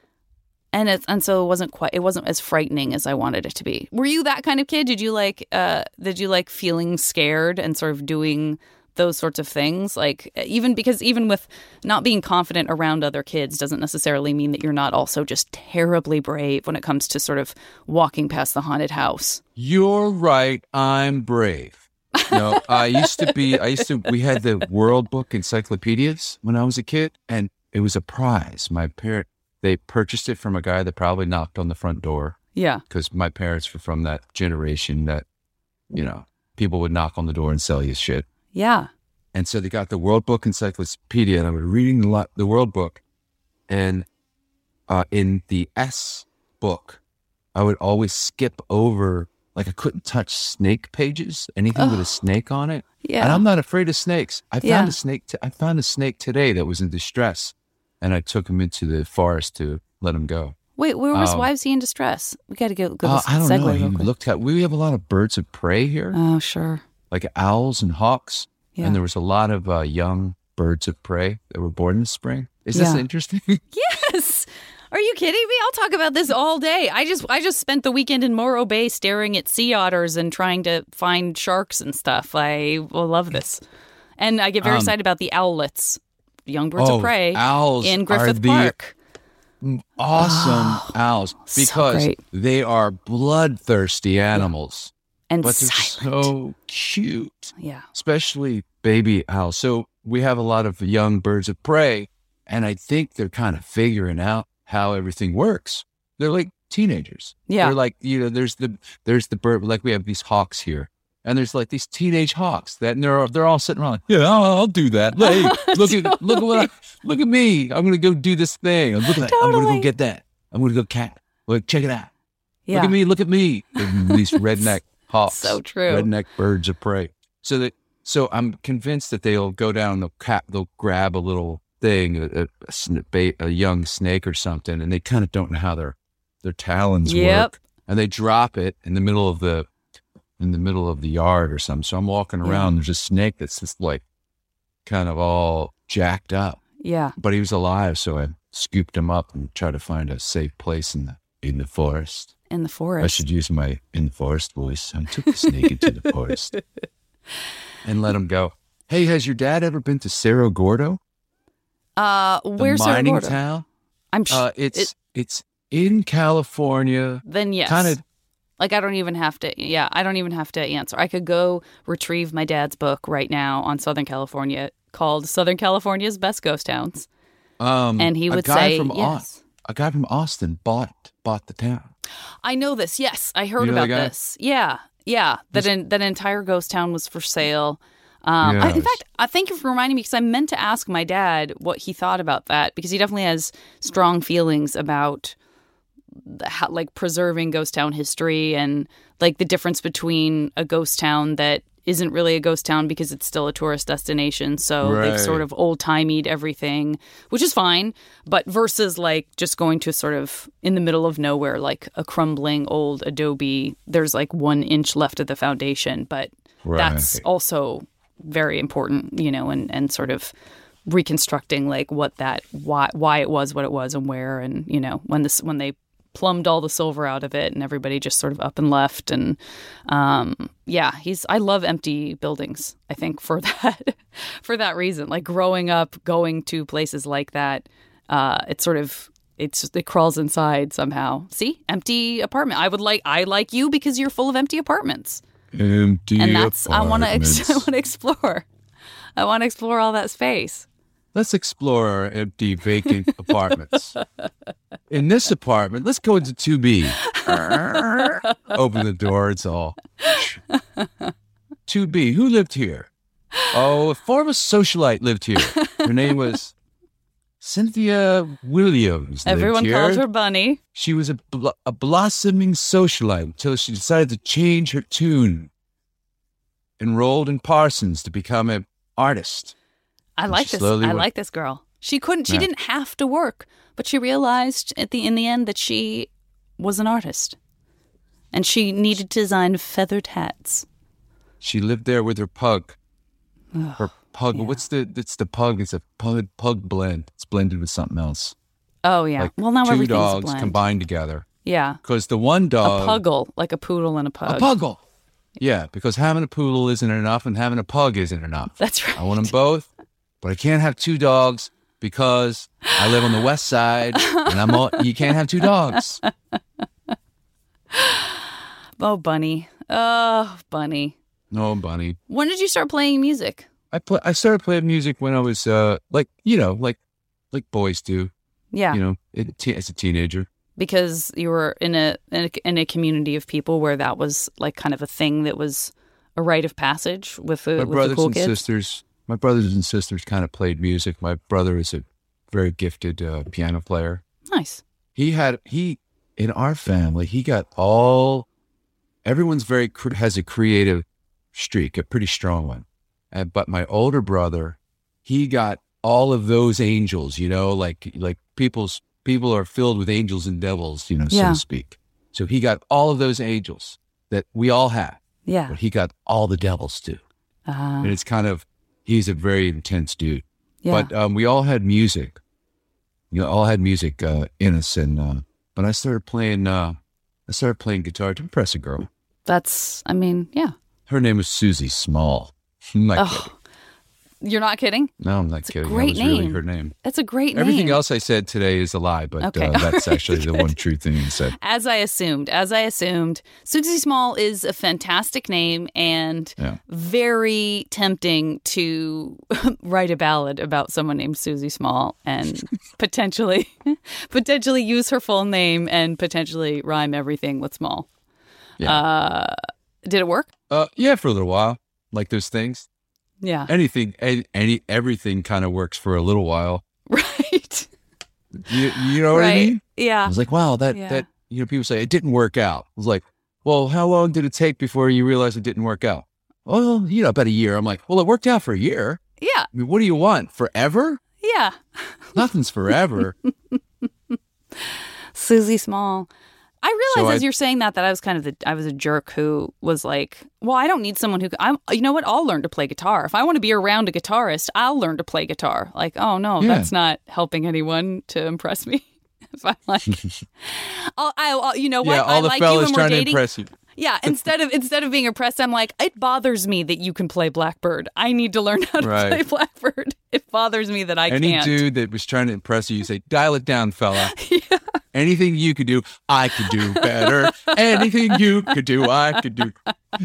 And it's and so it wasn't quite it wasn't as frightening as I wanted it to be. Were you that kind of kid? Did you like uh did you like feeling scared and sort of doing those sorts of things? Like, even because even with not being confident around other kids doesn't necessarily mean that you're not also just terribly brave when it comes to sort of walking past the haunted house. You're right. I'm brave. No, I used to be, I used to, we had the World Book encyclopedias when I was a kid, and it was a prize. My parent, they purchased it from a guy that probably knocked on the front door, Yeah. because my parents were from that generation that, you know, people would knock on the door and sell you shit. Yeah. And so they got the World Book Encyclopedia, and I was reading the, lo- the World Book. And uh, in the S book, I would always skip over, like I couldn't touch snake pages, anything with a snake on it. Yeah. And I'm not afraid of snakes. I found Yeah. a snake. T- I found a snake today that was in distress, and I took him into the forest to let him go. Wait, where was Um, why was he in distress? We got to go go Uh, this I don't segue know. He real quick. looked at. We have a lot of birds of prey here, Oh, sure. like owls and hawks. Yeah. And there was a lot of uh, young birds of prey that were born in the spring. Is this Yeah. interesting? Yes. Are you kidding me? I'll talk about this all day. I just I just spent the weekend in Morro Bay staring at sea otters and trying to find sharks and stuff. I will love this. And I get very Um, excited about the owlets, young birds oh, of prey owls in are Griffith the Park. awesome owls so because great. they are bloodthirsty animals, And but they're silent. so cute, Yeah. especially baby owls. So we have a lot of young birds of prey, and I think they're kind of figuring out how everything works. They're like teenagers. Yeah. They're like, you know, there's the there's the bird, like we have these hawks here. And there's like these teenage hawks that and they're they're all sitting around like, yeah, I'll, I'll do that. Hey, look at look at what I, look at me. I'm gonna go do this thing. Look at that. I'm gonna Totally. go get that. I'm gonna go cat. Look, check it out. Yeah. Look at me. Look at me. And these redneck hawks. So true. Redneck birds of prey. So that so I'm convinced that they'll go down. They'll cap. They'll grab a little thing, a, a, a, sn- bait, a young snake or something, and they kind of don't know how their their talons Yep. work, and they drop it in the middle of the in the middle of the yard or something. So I'm walking around. Yeah. There's a snake that's just like kind of all jacked up, Yeah. but he was alive. So I scooped him up and tried to find a safe place in the in the forest. in the forest. I should use my in the forest voice. I took the snake into the forest and let him go. Hey, has your dad ever been to Cerro Gordo? Uh, The where's Cerro mining Gordo? town? I'm sh- Uh, it's it- it's in California. then yes. Kind of. Like, I don't even have to, yeah, I don't even have to answer. I could go retrieve my dad's book right now on Southern California called Southern California's Best Ghost Towns. Um, And he a would guy say, from Au- yes. a guy from Austin bought bought the town. I know this. Yes, I heard You know about that guy? this. Yeah, yeah. That an, that entire ghost town was for sale. Um, I, in Yes. fact, I thank you for reminding me because I meant to ask my dad what he thought about that because he definitely has strong feelings about the, how, like preserving ghost town history and like the difference between a ghost town that isn't really a ghost town because it's still a tourist destination. So they've Right. sort of old-timeyed everything, which is fine. But versus like just going to sort of in the middle of nowhere, like a crumbling old adobe, there's like one inch left of the foundation. But that's Right. also very important, you know, and, and sort of reconstructing like what that, why, why it was what it was and where. And, you know, when this, when they plumbed all the silver out of it and everybody just sort of up and left. And um, yeah, he's, I love empty buildings, I think for that, for that reason, like growing up, going to places like that, uh, it's sort of, it's, it crawls inside somehow. See, empty apartment. I would like, I like you because you're full of empty apartments. Empty And that's, I want to, ex- I apartments. want to explore. I want to explore all that space. Let's explore our empty, vacant apartments. In this apartment, let's go into two B. Open the door, it's all. two B, who lived here? Oh, a former socialite lived here. Her name was Cynthia Williams. lived Everyone here. called her Bunny. She was a, bl- a blossoming socialite until she decided to change her tune. Enrolled in Parsons to become an artist. I And like she this. slowly I went- like this girl. She couldn't. She Yeah. didn't have to work, but she realized at the in the end that she was an artist, and she needed to design feathered hats. She lived there with her pug. Her pug. What's the? It's the pug. It's a pug pug blend. It's blended with something else. Oh yeah. Like well, now two everything's a dogs blend. combined together. Yeah. Because the one A dog, puggle, like a poodle and a pug. a puggle. Yeah, because having a poodle isn't enough, and having a pug isn't enough. That's right. I want them both, but I can't have two dogs because I live on the west side, and I'm all, you can't have two dogs. Oh, Bunny. Oh, Bunny. No, Bunny. When did you start playing music? I play. I started playing music when I was uh, like you know, like like boys do. Yeah. You know, it, te- as a teenager. Because you were in a, in a in a community of people where that was like kind of a thing that was a rite of passage with the, My with the brothers cool and kids. sisters, my brothers and sisters kind of played music. My brother is a very gifted uh, piano player. Nice. He had he in our family. He got all. Everyone's very cr- has a creative streak, a pretty strong one. Uh, but my older brother, he got all of those angels. You know, like like people's people are filled with angels and devils. You know, so Yeah. to speak. So he got all of those angels that we all have. Yeah. But he got all the devils too. Uh, And it's kind of, he's a very intense dude. yeah. But um, we all had music. You know, all had music uh, in us. And uh, but I started playing, uh, I started playing guitar to impress a girl. That's, I mean, yeah. Her name was Susie Small. I'm not Oh, kidding. you're not kidding? No, I'm not It's a kidding. great that was really name. her name. That's a great Everything name. else I said today is a lie, but Okay. uh, that's actually the Good. one true thing you said. As I assumed, as I assumed, Susie Small is a fantastic name and Yeah. very tempting to write a ballad about someone named Susie Small and potentially, potentially use her full name and potentially rhyme everything with Small. Yeah. Uh, did it work? Uh, yeah, for a little while. Like those things. Yeah. Anything, any, any everything kind of works for a little while. Right. You, you know what right. I mean? I Yeah. was like, wow, that, Yeah. that, you know, people say it didn't work out. I was like, well, how long did it take before you realized it didn't work out? Well, you know, about a year. I'm like, well, it worked out for a year. Yeah. I mean, what do you want? Forever? Yeah. Nothing's forever. Susie Small. I realized So as I- you're saying that that I was kind of the I was a jerk who was like, well, I don't need someone who I'm. You know what? I'll learn to play guitar. If I want to be around a guitarist, I'll learn to play guitar. Like, oh no, Yeah. that's not helping anyone to impress me. if I'm like, I'll, I'll, I'll- you know what? Yeah, all I the like you fellas and we're trying to dating. impress you. Yeah, instead of instead of being impressed, I'm like, it bothers me that you can play Blackbird. I need to learn how to Right. play Blackbird. It bothers me that I Any can't. dude that was trying to impress you, you say, dial it down, fella. yeah. Anything you could do, I could do better. Anything you could do, I could do.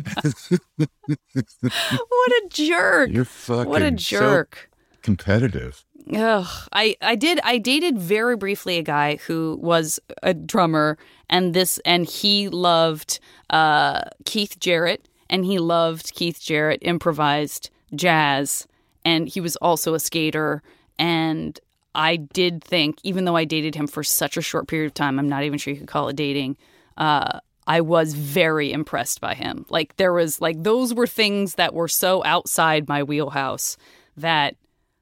What a jerk. You're fucking What a so jerk. competitive. Ugh. I, I did I dated very briefly a guy who was a drummer and this and he loved uh, Keith Jarrett and he loved Keith Jarrett improvised jazz and he was also a skater and I did think, even though I dated him for such a short period of time, I'm not even sure you could call it dating, uh, I was very impressed by him. Like there was like those were things that were so outside my wheelhouse that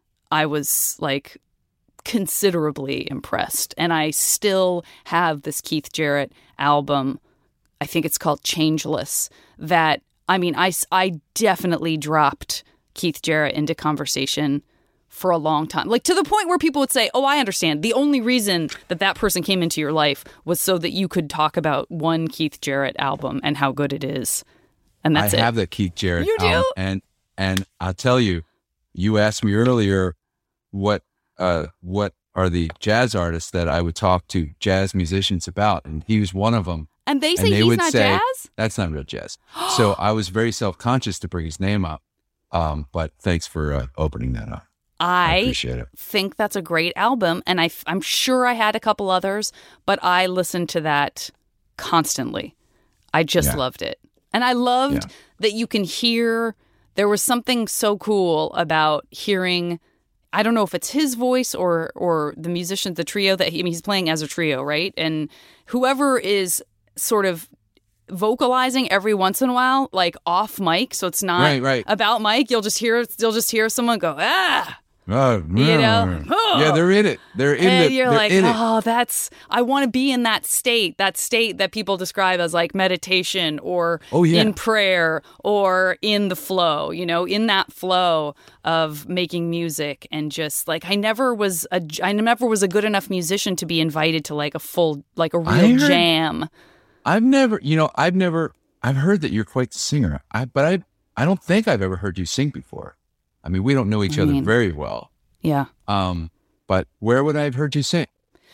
I was like considerably impressed. And I still have this Keith Jarrett album. I think it's called Changeless. That, I mean, I, I definitely dropped Keith Jarrett into conversation for a long time. Like to the point where people would say, oh, I understand. The only reason that that person came into your life was so that you could talk about one Keith Jarrett album and how good it is. And that's I it. have that Keith Jarrett You do? album. And, and I'll tell you, you asked me earlier what uh, what are the jazz artists that I would talk to jazz musicians about, and he was one of them. And they say and they he's would not say, jazz? That's not real jazz. So I was very self-conscious to bring his name up, um, but thanks for uh, opening that up. I, I appreciate it. think that's a great album, and I, I'm sure I had a couple others, but I listened to that constantly. I just Yeah. loved it. And I loved Yeah. that you can hear, there was something so cool about hearing, I don't know if it's his voice or or the musicians, the trio that he, I mean, he's playing as a trio, right? And whoever is sort of vocalizing every once in a while, like off mic, so it's not Right, right. about mic, you'll just hear you'll just hear someone go, ah. Oh, You know? yeah, they're in it. They're in And it. you're They're like, in it. oh, that's, I want to be in that state, that state that people describe as like meditation or Oh, yeah. in prayer or in the flow, you know, in that flow of making music. And just like, I never was a, I never was a good enough musician to be invited to like a full, like a I real heard- jam. I've never, you know, I've never, I've heard that you're quite the singer, I, but I, I don't think I've ever heard you sing before. I mean, we don't know each I other mean- very well. Yeah. Um, but where would I have heard you sing?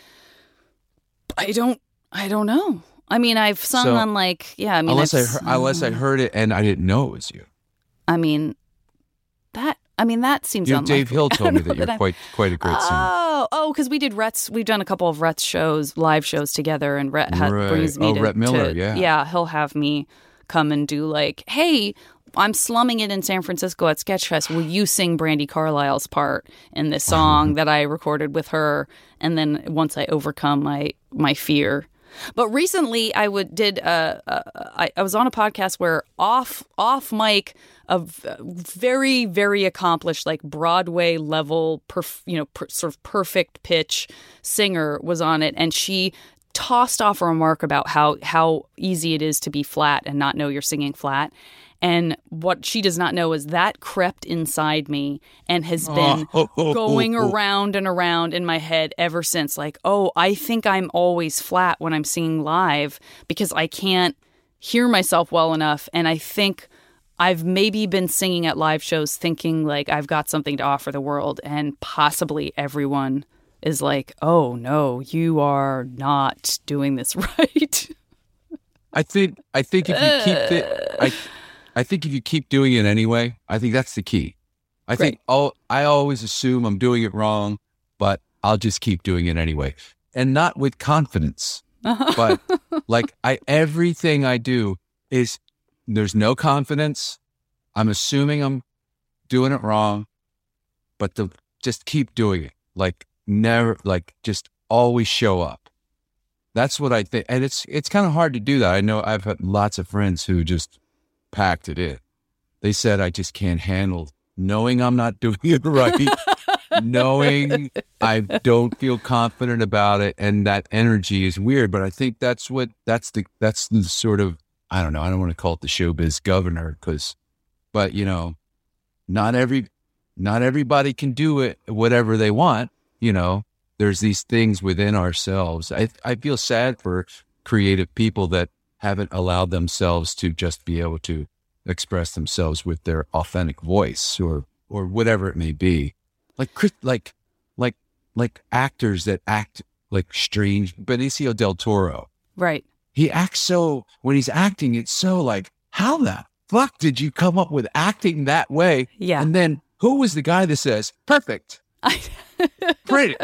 I don't, I don't know. I mean, I've sung So, on like, yeah, I mean, unless I, I've heard, sung- unless I heard it and I didn't know it was you. I mean, that, I mean, that seems You know, unlikely. Dave Hill I told don't me know that you're I'm- quite quite a great singer. Oh, oh, because we did Rhett's. We've done a couple of Rhett's shows, live shows together, and Rhett ha- Right. brings me Oh, to, Rhett Miller, to- yeah. yeah. He'll have me come and do like, hey, I'm slumming it in San Francisco at Sketchfest. Will you sing Brandi Carlile's part in this song that I recorded with her? And then once I overcome my my fear. But recently, I would did uh, uh, I, I was on a podcast where off off mic, a v- very very accomplished like Broadway level, perf, you know, per, sort of perfect pitch singer was on it, and she tossed off a remark about how how easy it is to be flat and not know you're singing flat. And what she does not know is that crept inside me and has been Oh, oh, oh, going oh, oh. around and around in my head ever since. Like, oh, I think I'm always flat when I'm singing live because I can't hear myself well enough. And I think I've maybe been singing at live shows thinking like I've got something to offer the world. And possibly everyone is like, oh, no, you are not doing this right. I think I think if you keep it, I I think if you keep doing it anyway, I think that's the key. I think all I always assume I'm doing it wrong, but I'll just keep doing it anyway, and not with confidence. But like I, everything I do is there's no confidence. I'm assuming I'm doing it wrong, but to just keep doing it. Like never, like just always show up. That's what I think. And it's, it's kind of hard to do that. I know I've had lots of friends who just packed it in. They said, I just can't handle knowing I'm not doing it right, knowing I don't feel confident about it. And that energy is weird. But I think that's what, that's the, that's the sort of, I don't know. I don't want to call it the showbiz governor because, but you know, not every, not everybody can do it, whatever they want, you know, there's these things within ourselves. I I feel sad for creative people that haven't allowed themselves to just be able to express themselves with their authentic voice or or whatever it may be. Like Chris- like like like actors that act like strange. Benicio del Toro. Right. He acts so, when he's acting, it's so like, how the fuck did you come up with acting that way? Yeah. And then who was the guy that says, perfect? Great.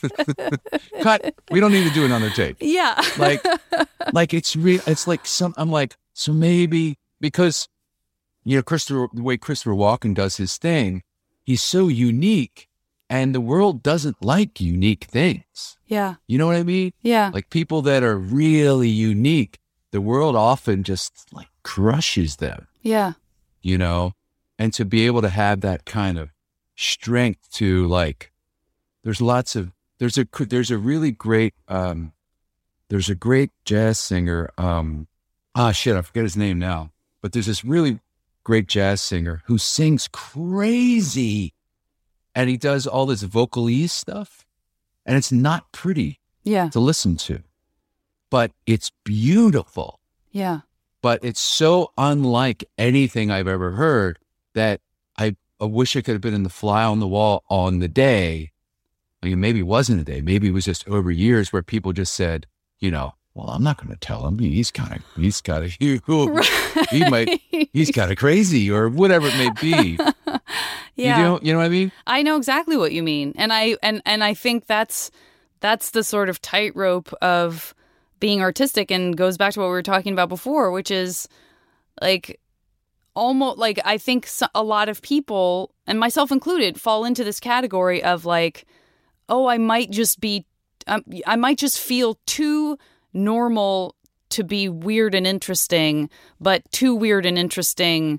Cut. We don't need to do another take. Yeah. Like, like it's real. It's like some, I'm like, so maybe because, you know, Christopher, the way Christopher Walken does his thing, he's so unique and the world doesn't like unique things. Yeah. You know what I mean? Yeah. Like people that are really unique, the world often just like crushes them, Yeah. you know, and to be able to have that kind of strength to like, there's lots of, there's a, there's a really great, um, there's a great jazz singer. Um, ah, shit, I forget his name now, but there's this really great jazz singer who sings crazy and he does all this vocalese stuff and it's not pretty Yeah. to listen to, but it's beautiful. Yeah. But it's so unlike anything I've ever heard that I, I wish I could have been in the fly on the wall on the day. I mean, maybe it wasn't a day. Maybe it was just over years where people just said, you know, well, I'm not going to tell him. He's kind of, he's kind of, he, he might, he's kind of crazy or whatever it may be. Yeah. You know, you know what I mean? I know exactly what you mean. And I and, and I think that's that's the sort of tightrope of being artistic and goes back to what we were talking about before, which is like almost like I think so, a lot of people, and myself included, fall into this category of like, oh, I might just be um, I might just feel too normal to be weird and interesting, but too weird and interesting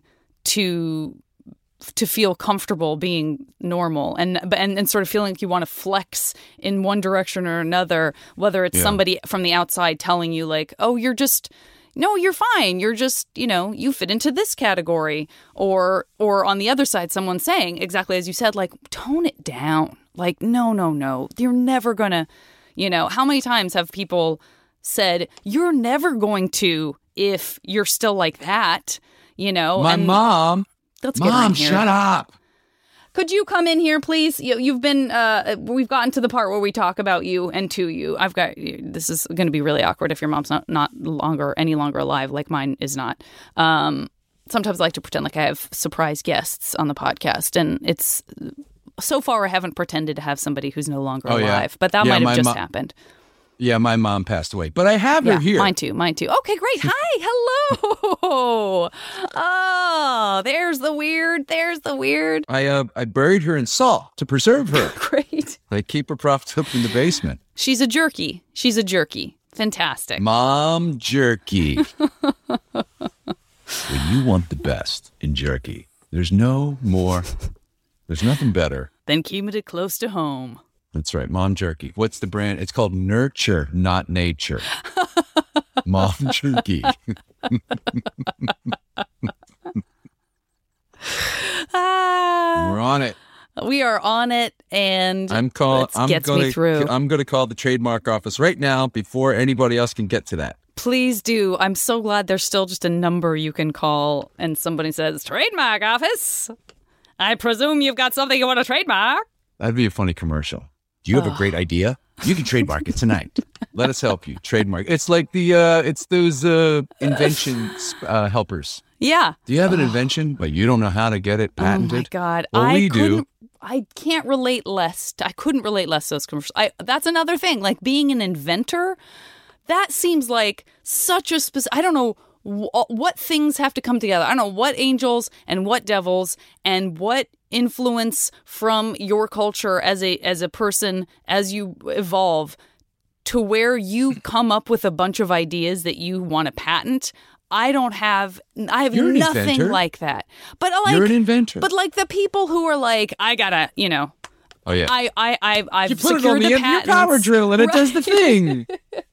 to to feel comfortable being normal and and, and sort of feeling like you want to flex in one direction or another, whether it's Yeah. somebody from the outside telling you like, oh, you're just, no, you're fine. You're just, you know, you fit into this category. Or or on the other side, someone saying exactly as you said, like, tone it down. Like, no, no, no, you're never going to, you know, how many times have people said, you're never going to if you're still like that, you know? My and mom, let's get mom, in here. shut up. Could you come in here, please? You, you've been, uh, we've gotten to the part where we talk about you and to you. I've got, this is going to be really awkward if your mom's not, not longer, any longer alive, like mine is not. Um, sometimes I like to pretend like I have surprise guests on the podcast, and it's, so far I haven't pretended to have somebody who's no longer Oh, yeah. alive, but that Yeah, might have my just mo- happened. Yeah, my mom passed away, but I have Yeah, her here. mine too, mine too. Okay, great. Hi, hello. Oh, there's the weird, there's the weird. I uh, I buried her in salt to preserve her. Great. I keep her propped up in the basement. She's a jerky. She's a jerky. Fantastic. Mom jerky. When you want the best in jerky, there's no more, there's nothing better. Then keeping it close to home. That's right, Mom jerky. What's the brand? It's called Nurture, not Nature. Mom jerky. Ah, We're on it. we are on it, and I'm call. let's I'm gets gonna. me through. I'm going to call the trademark office right now before anybody else can get to that. Please do. I'm so glad there's still just a number you can call, and somebody says, trademark office. I presume you've got something you want to trademark. That'd be a funny commercial. Do you have a great idea? You can trademark it tonight. Let us help you trademark. It's like the. Uh, it's those uh, invention uh, helpers. Yeah. Do you have an invention, but you don't know how to get it patented? Oh my God. Well, I we do. couldn't, I can't relate less. To, I couldn't relate less to those commercials. I, that's another thing. Like being an inventor, that seems like such a specific, I don't know wh- what things have to come together. I don't know what angels and what devils and what influence from your culture as a as a person as you evolve to where you come up with a bunch of ideas that you want to patent. I don't have, I have You're an nothing inventor. like that. But like, You're an inventor. But like the people who are like, I gotta, you know, Oh yeah. I, I, I, I've you put it secured on the the end of your patents. power drill and it does the thing.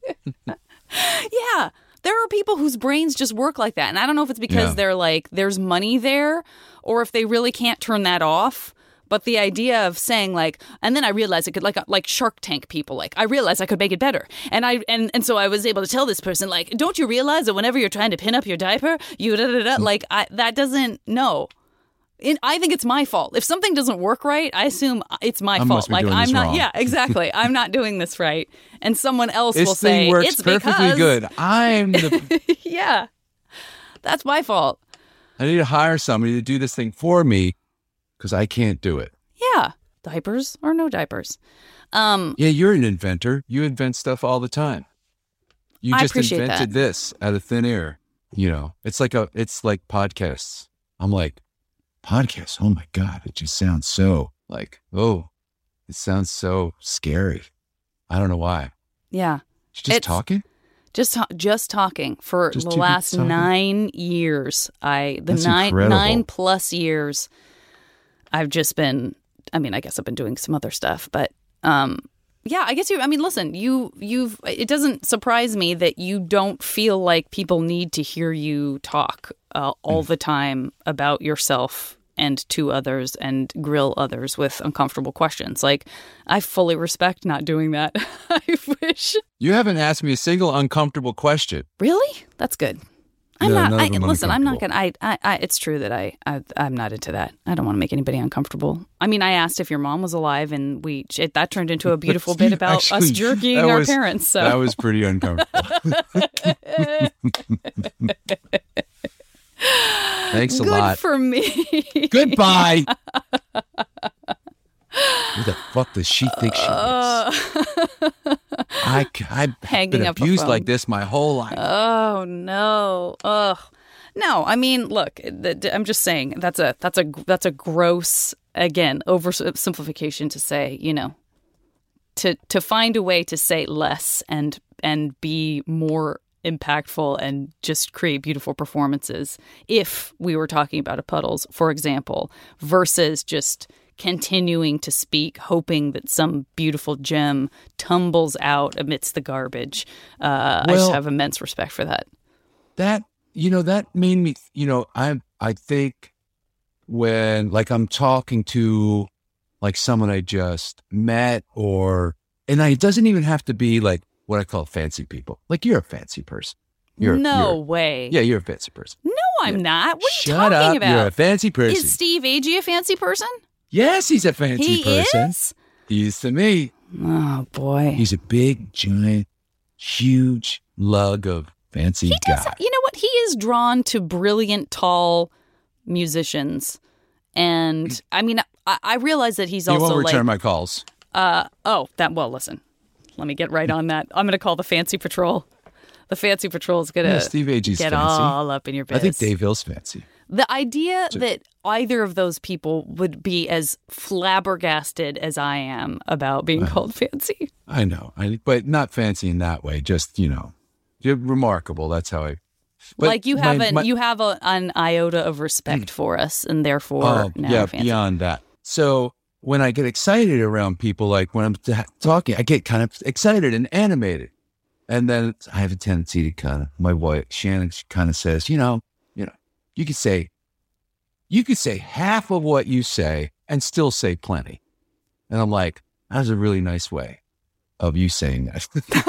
Yeah. There are people whose brains just work like that. And I don't know if it's because Yeah. they're like, there's money there or if they really can't turn that off. But the idea of saying like, and then I realized I could like like Shark Tank people, like I realized I could make it better, and I and, and so I was able to tell this person like, don't you realize that whenever you're trying to pin up your diaper, you da da da, like I, that doesn't no. It, I think it's my fault. If something doesn't work right, I assume it's my I fault. must be Like doing I'm this not. wrong. Yeah, exactly. I'm not doing this right, and someone else This will thing say works it's perfectly because good. I'm the. yeah, that's my fault. I need to hire somebody to do this thing for me because I can't do it. Yeah, diapers or no diapers. Um, Yeah, you're an inventor. You invent stuff all the time. You I just appreciate invented that. this out of thin air. You know, it's like a, it's like podcasts. I'm like, podcasts. Oh my God. It just sounds so like, oh, it sounds so scary. I don't know why. yeah, She's just It's- talking. just ta- just talking for Just the two people last talking? nine years. I the That's nine incredible. nine plus years. I've just been. I mean, I guess I've been doing some other stuff, but um, yeah. I guess you. I mean, listen, you you've. It doesn't surprise me that you don't feel like people need to hear you talk uh, all the time about yourself and to others and grill others with uncomfortable questions. Like, I fully respect not doing that. I wish. You haven't asked me a single uncomfortable question. Really? That's good. I'm No, not. none I, of them listen, I'm not uncomfortable. gonna. I, I, I. It's true that I, I. I'm not into that. I don't want to make anybody uncomfortable. I mean, I asked if your mom was alive, and we it, that turned into a beautiful bit about us Actually, jerking that our was- parents. So That was pretty uncomfortable. Thanks a good lot. for me. Goodbye. Who the fuck does she think she is? Uh, I, I've Hanging been up a abused phone. like this my whole life. Oh no! Ugh. No, I mean, look. th- th- I'm just saying that's a that's a that's a gross, again, oversimplification to say, you know, to to find a way to say less and and be more impactful and just create beautiful performances. If we were talking about a Puddles, for example, versus just continuing to speak, hoping that some beautiful gem tumbles out amidst the garbage. Uh, I just Well- have immense respect for that. That, you know, that made me, you know, I, I think when like I'm talking to like someone I just met or, and I, it doesn't even have to be like what I call fancy people. Like you're a fancy person. You're, no you're- way. Yeah, you're a fancy person. No, I'm not. What are you Shut talking up. about? You're a fancy person. Is Steve Agee a fancy person? Yes, he's a fancy He person. is? He is to me. Oh, boy. He's a big, giant, huge lug of fancy He does. guy. You know what? He is drawn to brilliant, tall musicians. And, I mean, I, I realize that he's He also won't return like... my calls. Uh, oh, that. Well, listen. Let me get right on that. I'm going to call the Fancy Patrol. The Fancy Patrol is going to Yeah, Steve Agee's get fancy. all up in your biz. I think Dave Hill's fancy. The idea that either of those people would be as flabbergasted as I am about being called fancy. I know, I, but not fancy in that way. Just, you know, you're remarkable. That's how I. But like you my- have an my- you have a, an iota of respect for us, and therefore Oh, now yeah, we're fancy. beyond that. So when I get excited around people, like when I'm t- talking, I get kind of excited and animated. And then I have a tendency to kind of, my wife, Shannon, she kind of says, you know, you know, you could say, you could say half of what you say and still say plenty. And I'm like, that was a really nice way of you saying that.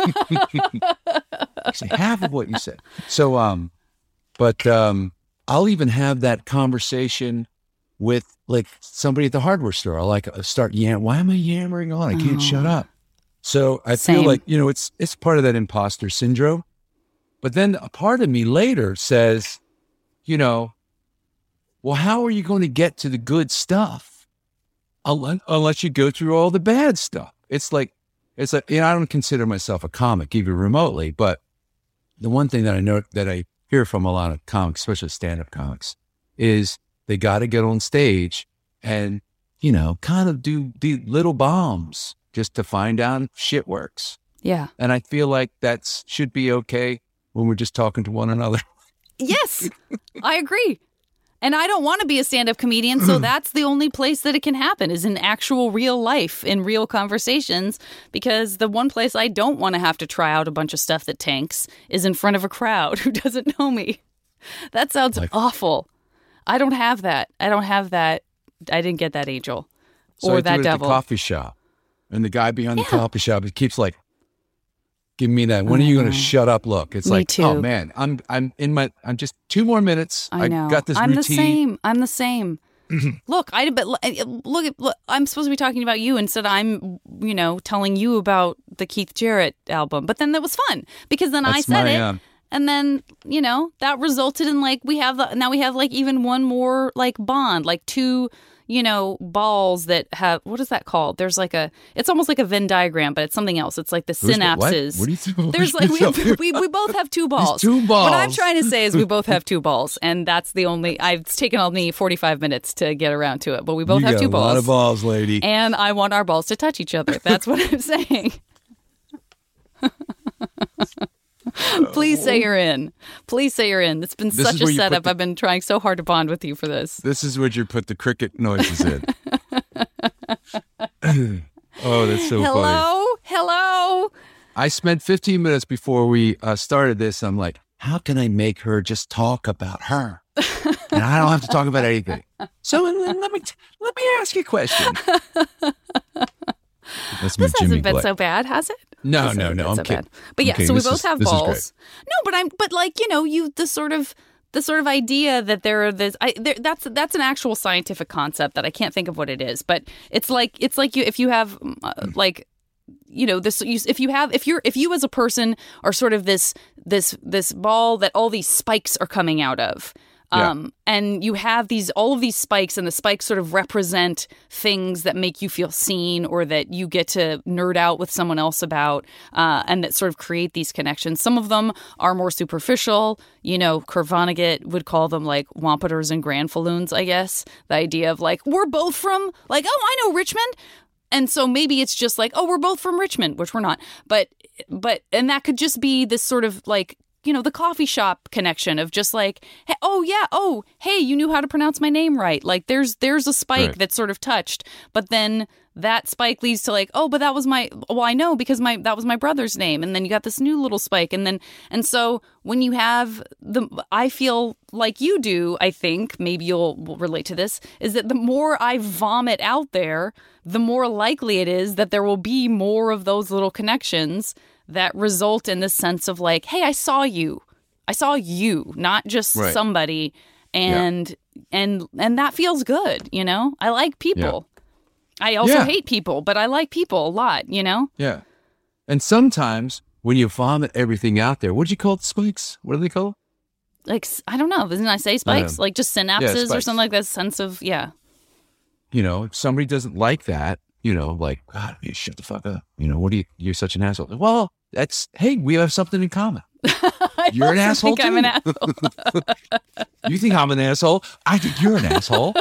You say half of what you said. So, um, but um, I'll even have that conversation with like somebody at the hardware store. I'll like start yam. Why am I yammering on? I can't Oh. shut up. So I Same. feel like, you know, it's it's part of that imposter syndrome. But then a part of me later says, you know, well, how are you going to get to the good stuff unless, unless you go through all the bad stuff? It's like, it's like, you know, I don't consider myself a comic even remotely, but the one thing that I know that I hear from a lot of comics, especially stand-up comics, is they got to get on stage and, you know, kind of do the little bombs just to find out if shit works. Yeah. And I feel like that should be okay when we're just talking to one another. Yes, I agree. And I don't want to be a stand-up comedian, so that's the only place that it can happen is in actual real life, in real conversations, because the one place I don't want to have to try out a bunch of stuff that tanks is in front of a crowd who doesn't know me. That sounds Like- awful. I don't have that. I don't have that. I didn't get that, Angel. So or I that do it devil. at the coffee shop. And the guy behind Yeah. the coffee shop, he keeps like, giving me that, when are you going to shut up look? It's Me like, too. oh man, I'm I'm in my, I'm just two more minutes. I know. got this I'm routine. the same. I'm the same. Look, I but look, look, look, I'm supposed to be talking about you instead. I'm, you know, telling you about the Keith Jarrett album. But then that was fun because then I That's said my, it, um, and then you know that resulted in like we have the, now we have like even one more like bond, like two, you know, balls that have, what is that called? There's like a, it's almost like a Venn diagram, but it's something else. It's like the Who's the- what? synapses. What are you doing? There's like we, have, we we both have two balls. two What I'm balls. trying to say is we both have two balls, and that's the only. I've it's taken all me forty-five minutes to get around to it, but we both you have got two a balls. lot of balls, lady. And I want our balls to touch each other. That's what I'm saying. Please say you're in. Please say you're in. It's been This such is a where you put setup. the- I've been trying so hard to bond with you for this. This is where you put the cricket noises in. Oh, that's so funny. Hello, hello. I spent fifteen minutes before we uh, started this. I'm like, how can I make her just talk about her? And I don't have to talk about anything. So let let me t- let me ask you a question. That's my This Jimmy hasn't been Blake. so bad, has it? No, This no, hasn't no. been I'm so kidding. bad. But yeah, I'm so we kidding. both This is- have this is great. balls. No, but I'm, but like you know, you the sort of the sort of idea that there are this. I there, that's that's an actual scientific concept that I can't think of what it is, but it's like it's like you if you have uh, like. You know, this. You, if you have, if you're, if you as a person are sort of this, this, this ball that all these spikes are coming out of, um, yeah. and you have these, all of these spikes, and the spikes sort of represent things that make you feel seen, or that you get to nerd out with someone else about, uh, and that sort of create these connections. Some of them are more superficial. You know, Kurt Vonnegut would call them like wampeters and granfalloons. I guess the idea of like we're both from, like, oh, I know Richmond. And so maybe it's just like, oh, we're both from Richmond, which we're not. But, but, and that could just be this sort of like, you know, the coffee shop connection of just like, hey, oh, yeah, oh, hey, you knew how to pronounce my name right. Like there's, there's a spike right. that's sort of touched. But then that spike leads to like, oh, but that was my, well, I know because my, that was my brother's name. And then you got this new little spike. And then, and so when you have the, I feel like you do, I think, maybe you'll relate to this, is that the more I vomit out there, the more likely it is that there will be more of those little connections that result in this sense of like, hey, I saw you. I saw you, not just right. somebody. And, yeah. and, and that feels good. You know, I like people. Yeah. I also yeah. hate people, but I like people a lot, you know? Yeah. And sometimes when you vomit everything out there, what do you call it? Spikes? What do they call? Like, I don't know. Didn't I say spikes? Um, like just synapses yeah, or spikes. something like that sense of, yeah. You know, if somebody doesn't like that, you know, like, God, you shut the fuck up. You know, what do you, you're such an asshole. Well, that's, hey, we have something in common. You're an asshole think too. I'm an asshole. You think I'm an asshole? I think you're an asshole.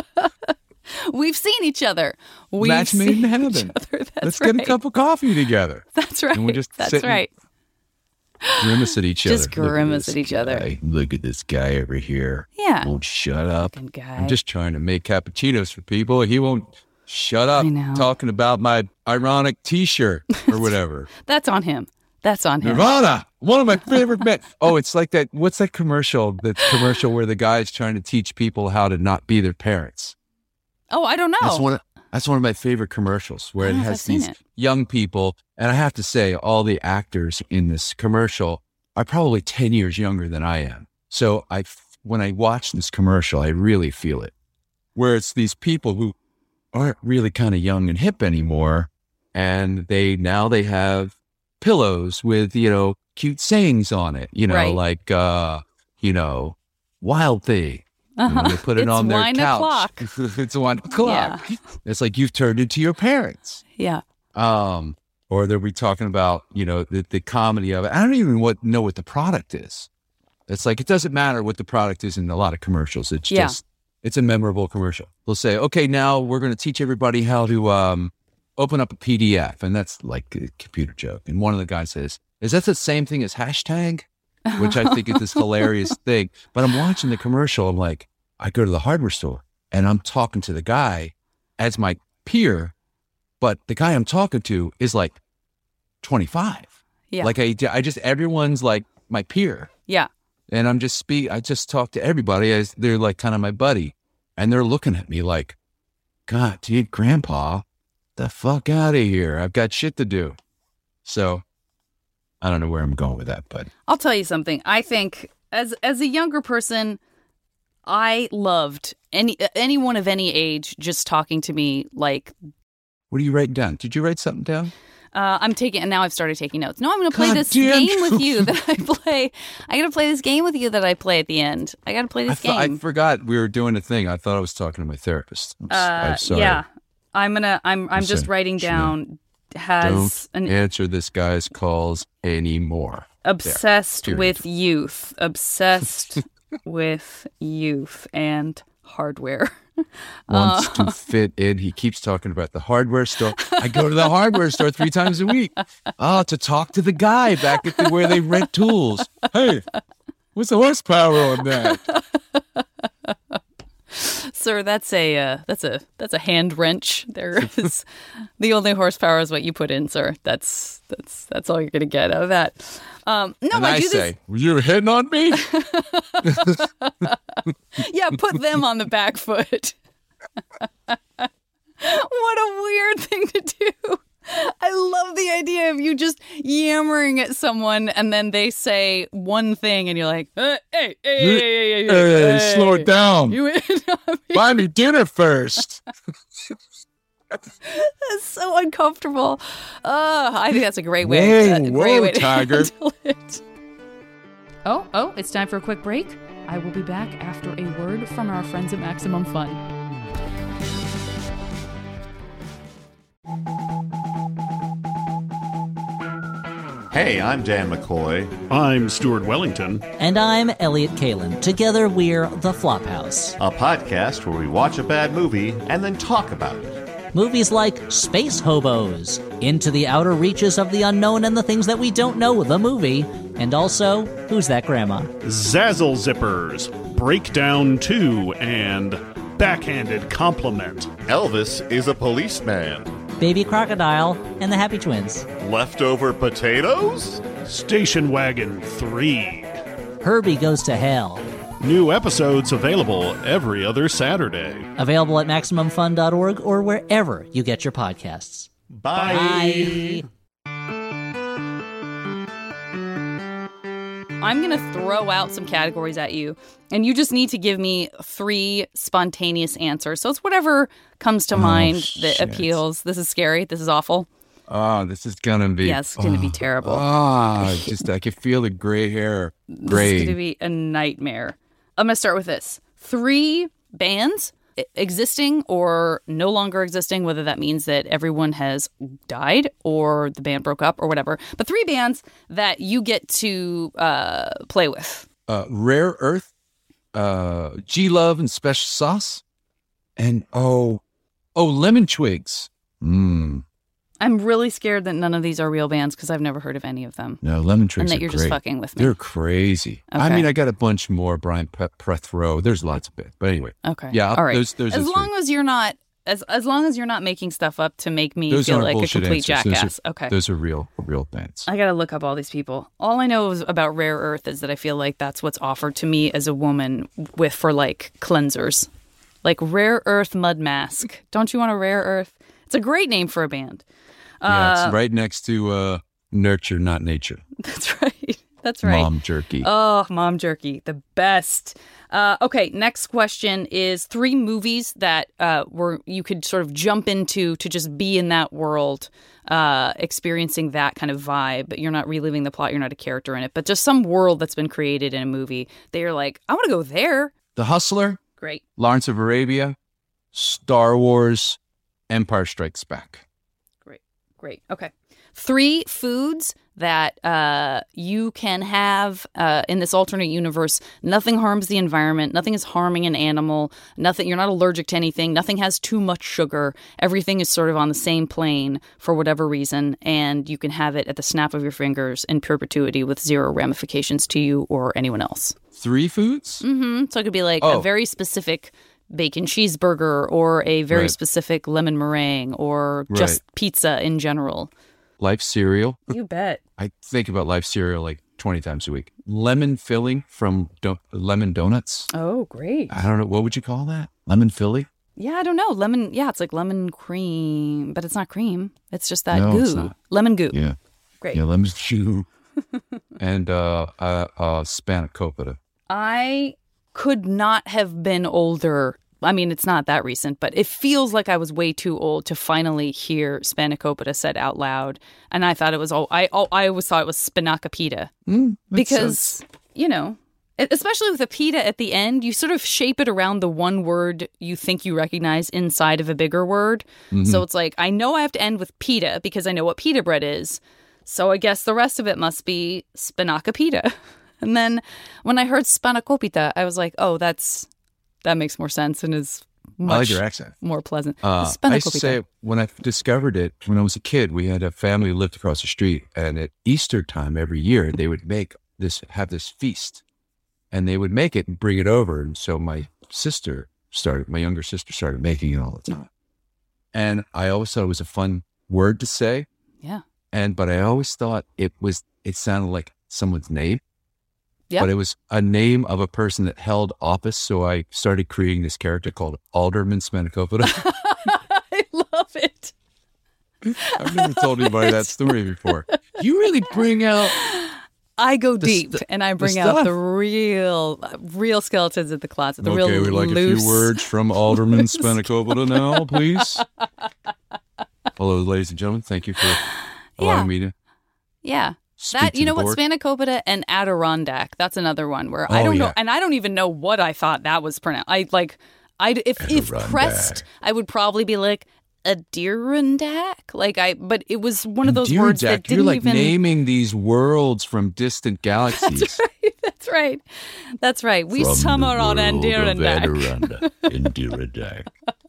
We've seen each other. We've Match made in seen heaven. each other. That's Let's right. get a cup of coffee together. That's right. And we just That's sit and right. grimace at each other. Just Look grimace this at each other. guy. Look at this guy over here. Yeah. Won't shut up. Fucking guy. I'm just trying to make cappuccinos for people. He won't shut up I know. talking about my ironic T-shirt or whatever. That's on him. That's on him. Nirvana, one of my favorite bands. Oh, it's like that. What's that commercial? That commercial where the guy's trying to teach people how to not be their parents. Oh, I don't know. That's one. Of, that's one of my favorite commercials where I it don't know if has I've seen these it. young people, and I have to say, all the actors in this commercial are probably ten years younger than I am. So I, when I watch this commercial, I really feel it. Where it's these people who aren't really kind of young and hip anymore, and they now they have pillows with, you know, cute sayings on it, you know, Right. like, uh, you know, Wild Thing. You know, they put it It's on their wine couch. o'clock. It's one o'clock. It's like you've turned into your parents. Yeah. Um, or they'll be talking about, you know, the, the comedy of it. I don't even what, know what the product is. It's like, it doesn't matter what the product is in a lot of commercials. It's Yeah. just, it's a memorable commercial. They'll say, okay, now we're going to teach everybody how to um, open up a P D F. And that's like a computer joke. And one of the guys says, is that the same thing as hashtag? Which I think is this hilarious thing. But I'm watching the commercial. I'm like, I go to the hardware store and I'm talking to the guy as my peer, but the guy I'm talking to is like twenty-five. Yeah. Like I, I just, everyone's like my peer. Yeah. And I'm just speak. I just talk to everybody as they're like kind of my buddy, and they're looking at me like, God, dude, Grandpa, the fuck out of here. I've got shit to do. So I don't know where I'm going with that, but I'll tell you something. I think as as a younger person, I loved any anyone of any age just talking to me like. What are you writing down? Did you write something down? Uh, I'm taking, and now I've started taking notes. No, I'm going to play God this damn game you. with you that I play. I got to play this game with you that I play at the end. I got to play I, this th- I game. forgot we were doing a thing. I thought I was talking to my therapist. I'm, s- Uh, I'm sorry. yeah, I'm gonna. I'm. I'm just Listen, writing down. Has Don't an answer this guy's calls anymore. obsessed period. with youth. Obsessed with youth and hardware. Wants Uh. to fit in. He keeps talking about the hardware store. I go to the hardware store three times a week. Oh, to talk to the guy back at the, where they rent tools. Hey, what's the horsepower on that? Sir, that's a uh, that's a that's a hand wrench. There is the only horsepower is what you put in, sir. That's that's that's all you're gonna get out of that. Um, no, and I, I do say, were you hitting on me? this. Yeah, put them on the back foot. What a weird thing to do. I love the idea of you just yammering at someone and then they say one thing and you're like, hey, hey, hey, hey, hey, hey, Hey, hey. slow it down. You hit on me. Buy me dinner first. That's so uncomfortable. Uh, I think that's a great way. Whoa, a great whoa, way to Tiger. handle it. Oh, oh, it's time for a quick break. I will be back after a word from our friends at Maximum Fun. Hey, I'm Dan McCoy. I'm Stuart Wellington. And I'm Elliot Kalin. Together we're The Flophouse, A podcast where we watch a bad movie and then talk about it. Movies like Space Hobos, Into the Outer Reaches of the Unknown and the Things That We Don't Know, the movie, and also Who's That Grandma? Zazzle Zippers, Breakdown two, and Backhanded Compliment. Elvis is a policeman. Baby Crocodile and the Happy Twins. Leftover potatoes? Station Wagon three. Herbie Goes to Hell. New episodes available every other Saturday. Available at Maximum Fun dot org or wherever you get your podcasts. Bye. Bye. I'm going to throw out some categories at you, and you just need to give me three spontaneous answers. So it's whatever comes to Oh, mind that shit. appeals. This is scary. This is awful. Oh, this is gonna be. Yeah, it's gonna be oh, terrible. Ah, just I can feel the gray hair. This Gray. is going to be a nightmare. I'm going to start with this. Three bands e- existing or no longer existing, whether that means that everyone has died or the band broke up or whatever. But three bands that you get to uh, play with. Uh, Rare Earth, uh, G Love and Special Sauce, and oh, oh, Lemon Twigs. Mmm. I'm really scared that none of these are real bands because I've never heard of any of them. No, Lemon Twigs And that are you're great. just fucking with me. They're crazy. I Okay. mean, I got a bunch more. Brian Pe- Prethrow. There's lots of it. But anyway. Okay. Yeah. All right. Those, those as are long three. as you're not as as long as you're not making stuff up to make me Those feel aren't like a bullshit complete answers. Those are- jackass. okay. Those are real, real bands. I gotta look up all these people. All I know is about Rare Earth is that I feel like that's what's offered to me as a woman with for like cleansers, like Rare Earth Mud Mask. Don't you want a Rare Earth? It's a great name for a band. yeah, Uh, it's right next to uh, Nurture, Not Nature. That's right. That's right. Mom jerky. Oh, mom jerky, the best. Uh, okay, next question is three movies that uh, were you could sort of jump into to just be in that world, uh, experiencing that kind of vibe. But you're not reliving the plot. You're not a character in it. But just some world that's been created in a movie that you're like, I want to go there. The Hustler, Great. Lawrence of Arabia, Star Wars, Empire Strikes Back. Great. Great. Okay. Three foods that uh, you can have uh, in this alternate universe. Nothing harms the environment. Nothing is harming an animal. Nothing. You're not allergic to anything. Nothing has too much sugar. Everything is sort of on the same plane for whatever reason, and you can have it at the snap of your fingers in perpetuity with zero ramifications to you or anyone else. Three foods? Mm-hmm. So it could be like Oh. a very specific bacon cheeseburger or a very Right. specific lemon meringue or Right. just pizza in general. Life cereal. You bet. I think about Life cereal like twenty times a week. Lemon filling from do- Lemon Donuts. Oh, great. I don't know. What would you call that? Lemon Philly? Yeah, I don't know. Lemon, yeah, it's like lemon cream, but it's not cream. It's just that No, goo. it's not. Lemon goo. Yeah. Great. Yeah, lemon goo. and uh, uh, uh, spanakopita. I could not have been older. I mean, it's not that recent, but it feels like I was way too old to finally hear spanakopita said out loud. And I thought it was, oh, I, oh, I always thought it was spinacopita. Mm, because, sense. you know, especially with a pita at the end, you sort of shape it around the one word you think you recognize inside of a bigger word. Mm-hmm. So it's like, I know I have to end with pita because I know what pita bread is. So I guess the rest of it must be spinacopita. And then when I heard spanakopita, I was like, oh, that's that makes more sense and is much I like your accent. more pleasant. Uh, I used to say, when I discovered it, when I was a kid, we had a family who lived across the street. And at Easter time every year, they would make this, have this feast. And they would make it and bring it over. And so my sister started, my younger sister started making it all the time. And I always thought it was a fun word to say. Yeah. And, but I always thought it was, it sounded like someone's name. Yeah. But it was a name of a person that held office. So I started creating this character called Alderman Spanakopita. I love it. I've never told anybody that story before. You really bring out... I go The deep st- and I bring the out stuff. the real, real skeletons in the closet. The okay, real we'd like loose. a few words from Alderman Spanakopita now, please. Hello, ladies and gentlemen. Thank you for allowing Yeah. me to Yeah. speak That to you know the what, board. Spanakopita and Adirondack. That's another one where I Oh, don't know, yeah. and I don't even know what I thought that was pronounced. I like, I if if Adirondack. pressed, I would probably be like Adirondack. Like I, but it was one of those words that Adirondack, didn't you're like even. naming these worlds from distant galaxies. That's right. That's right. That's right. We From summer the on world of Adirondack. Adirondack. Adirondack.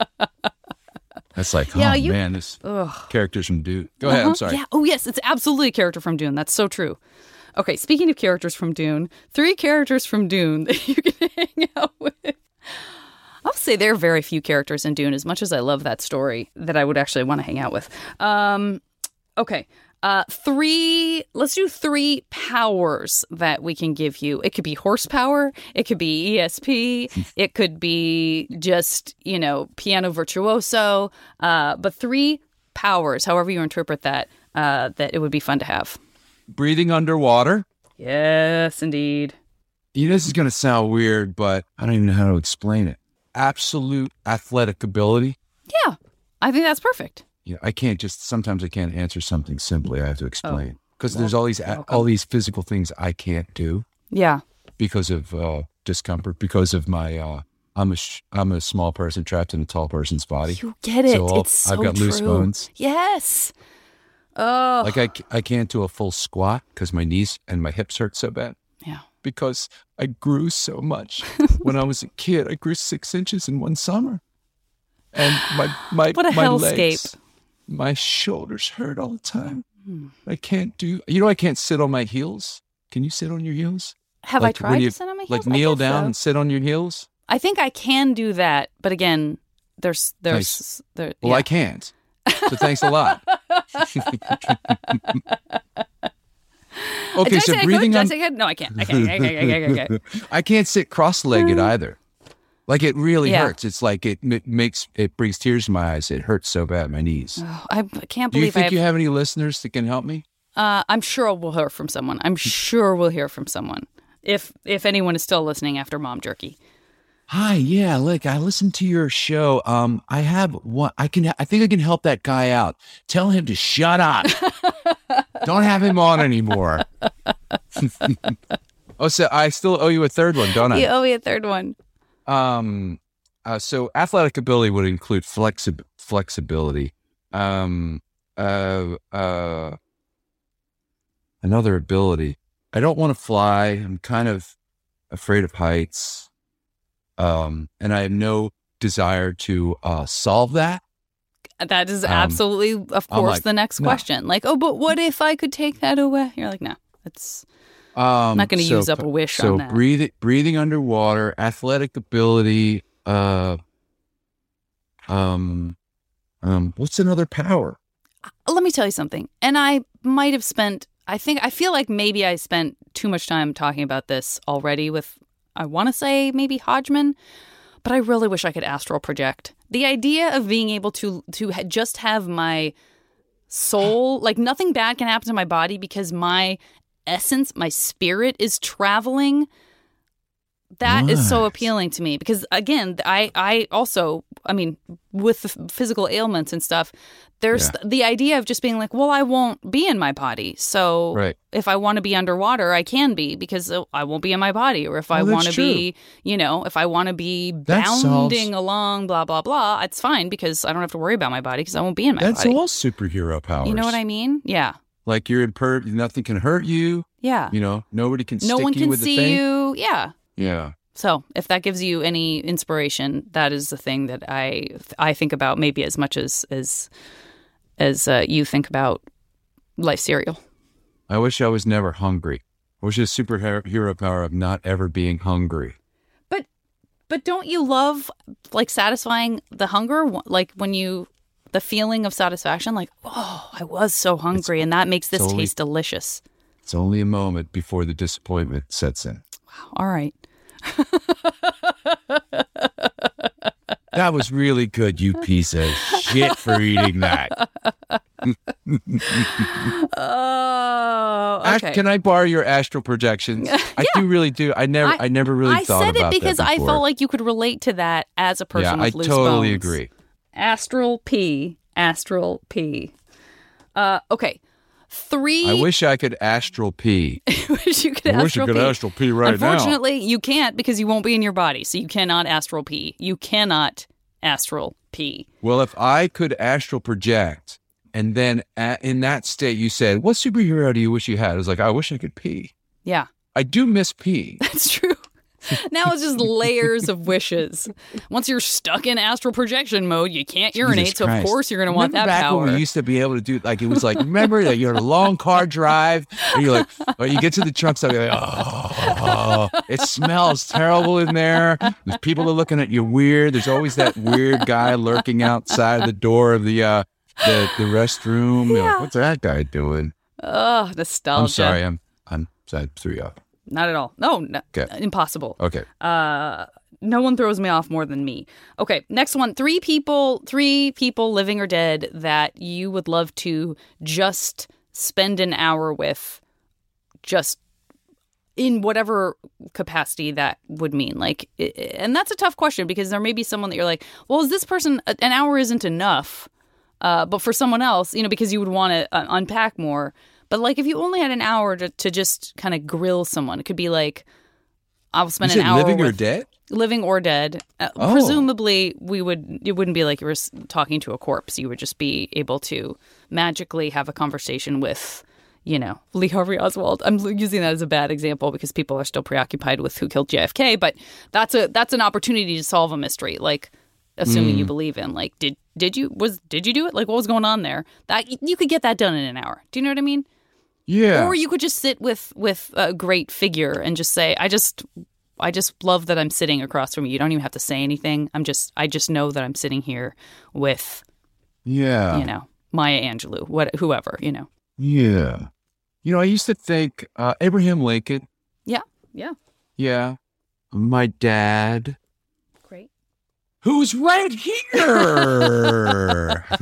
That's like, Yeah, oh you- man, this Ugh. characters from Dune. Go ahead, I'm Uh-huh. sorry. Yeah. Oh, yes. It's absolutely a character from Dune. That's so true. Okay. Speaking of characters from Dune, three characters from Dune that you can hang out with. I'll say there are very few characters in Dune, as much as I love that story, that I would actually want to hang out with. Um, okay. Uh, three, let's do three powers that we can give you. It could be horsepower. It could be E S P. It could be just, you know, piano virtuoso. Uh, but three powers, however you interpret that, uh, that it would be fun to have. Breathing underwater. Yes, indeed. You know, this is going to sound weird, but I don't even know how to explain it. Absolute athletic ability. Yeah, I think that's perfect. You know, I can't just, sometimes I can't answer something simply. I have to explain. Because there's all these, welcome. all these physical things I can't do Yeah. because of uh, discomfort, because of my, uh, I'm a, sh- I'm a small person trapped in a tall person's body. You get it. So all- it's so I've got true. loose bones. Yes. Oh. Like I, c- I can't do a full squat because my knees and my hips hurt so bad. Yeah. Because I grew so much. When I was a kid, I grew six inches in one summer. And my my What a my hellscape. legs, my shoulders hurt all the time. I can't do, you know, I can't sit on my heels. Can you sit on your heels? Have Like, I when tried you, to sit on my heels? Like I kneel guess down so. and sit on your heels? I think I can do that, but again, there's there's Nice. there. Well, yeah. I can't. So thanks a lot. Did Okay, I so say I could? breathing Did I on. say I could? No, I can't. I can't. I can't. I can't, I can't, I can't. I can't sit cross-legged either. Like it really Yeah. hurts. It's like it, it makes it brings tears to my eyes. It hurts so bad, my knees. Oh, I can't Do you believe think I have. you have any listeners that can help me? Uh, I'm sure we'll hear from someone. I'm sure we'll hear from someone if if anyone is still listening after Mom Jerky. Hi, yeah, look, I listened to your show. Um, I have one. I can. I think I can help that guy out. Tell him to shut up. Don't have him on anymore. Oh, so I still owe you a third one, don't I? You owe me a third one. Um, uh, so athletic ability would include flexi- flexibility. Um, uh, uh, another ability. I don't want to fly. I'm kind of afraid of heights. Um, and I have no desire to uh, solve that. That is Um, absolutely, of I'm course, like, the next no. question. Like, oh, but what if I could take that away? You're like, no, it's. Um, I'm not going to so- use up a wish so on that. breathing, breathing underwater, athletic ability. Uh, um, um, what's another power? Let me tell you something. And I might have spent, I think, I feel like maybe I spent too much time talking about this already with, I want to say maybe Hodgman. But I really wish I could astral project. The idea of being able to to ha- just have my soul, like nothing bad can happen to my body because my essence, my spirit is traveling. That What? is so appealing to me because, again, I, I also, I mean, with the physical ailments and stuff, there's Yeah. the idea of just being like, well, I won't be in my body. So Right. if I want to be underwater, I can be because I won't be in my body. Or if I Oh, that's want to true. be, you know, if I want to be That bounding solves- along, blah, blah, blah, it's fine because I don't have to worry about my body because I won't be in my That's body. all superhero powers. You know what I mean? Yeah. Like you're in per, nothing can hurt you. Yeah. You know, nobody can No stick one you can with the see thing. you. Yeah. Yeah. So if that gives you any inspiration, that is the thing that I I think about maybe as much as as as uh, you think about life cereal. I wish I was never hungry. I wish a superhero power of not ever being hungry. But but don't you love like satisfying the hunger, like when you the feeling of satisfaction, like oh I was so hungry, It's- and that makes this it's only- taste delicious. It's only a moment before the disappointment sets in. All right. That was really good, you piece of shit, for eating that. Oh, Ash, okay. can I borrow your astral projections? I do really do. I never, I, never really I thought said about it because that I before. felt like you could relate to that as a person yeah, with I loose totally bones. agree. Astral P. Astral P. Uh, okay. Three. I wish I could astral pee. wish you could I wish I astral could pee. astral pee right now. Unfortunately, you can't because you won't be in your body, so you cannot astral pee. You cannot astral pee. Well, if I could astral project, and then at, in that state you said, what superhero do you wish you had? I was like, I wish I could pee. Yeah, I do miss pee. that's true. Now it's just layers of wishes. Once you're stuck in astral projection mode, you can't urinate, Jesus so of Christ. course you're going to want Remember that back power. when we used to be able to do, like, it was like, remember that you're on a long car drive, and you're like, or you get to the truck stop, you're like, oh, it smells terrible in there. There's people are looking at you weird. There's always that weird guy lurking outside the door of the uh, the, the restroom. You're like, what's that guy doing? Oh, nostalgia. I'm sorry, I'm I'm I threw you off. Not at all. No, no Okay. impossible. Okay. Uh, no one throws me off more than me. Okay, next one. Three people, three people, living or dead, that you would love to just spend an hour with, just in whatever capacity that would mean. Like, i- and that's a tough question because there may be someone that you're like, well, is this person, an hour isn't enough. Uh, but for someone else, you know, because you would want to uh, unpack more. But like, if you only had an hour to, to just kind of grill someone, it could be like, I'll spend You an said hour living with or dead? living or dead. Uh, Oh. Presumably, we would. It wouldn't be like you were s- talking to a corpse. You would just be able to magically have a conversation with, you know, Lee Harvey Oswald. I'm l- using that as a bad example because people are still preoccupied with who killed J F K. But that's a that's an opportunity to solve a mystery. Like, assuming Mm. you believe in, like, did did you was did you do it? Like, what was going on there? That you could get that done in an hour. Do you know what I mean? Yeah. Or you could just sit with with a great figure and just say, I just I just love that I'm sitting across from you. You don't even have to say anything. I'm just I just know that I'm sitting here with, Yeah. you know, Maya Angelou, what whoever, you know. Yeah. You know, I used to think uh, Abraham Lincoln. Yeah. Yeah. Yeah. My dad. Great. Who's right here?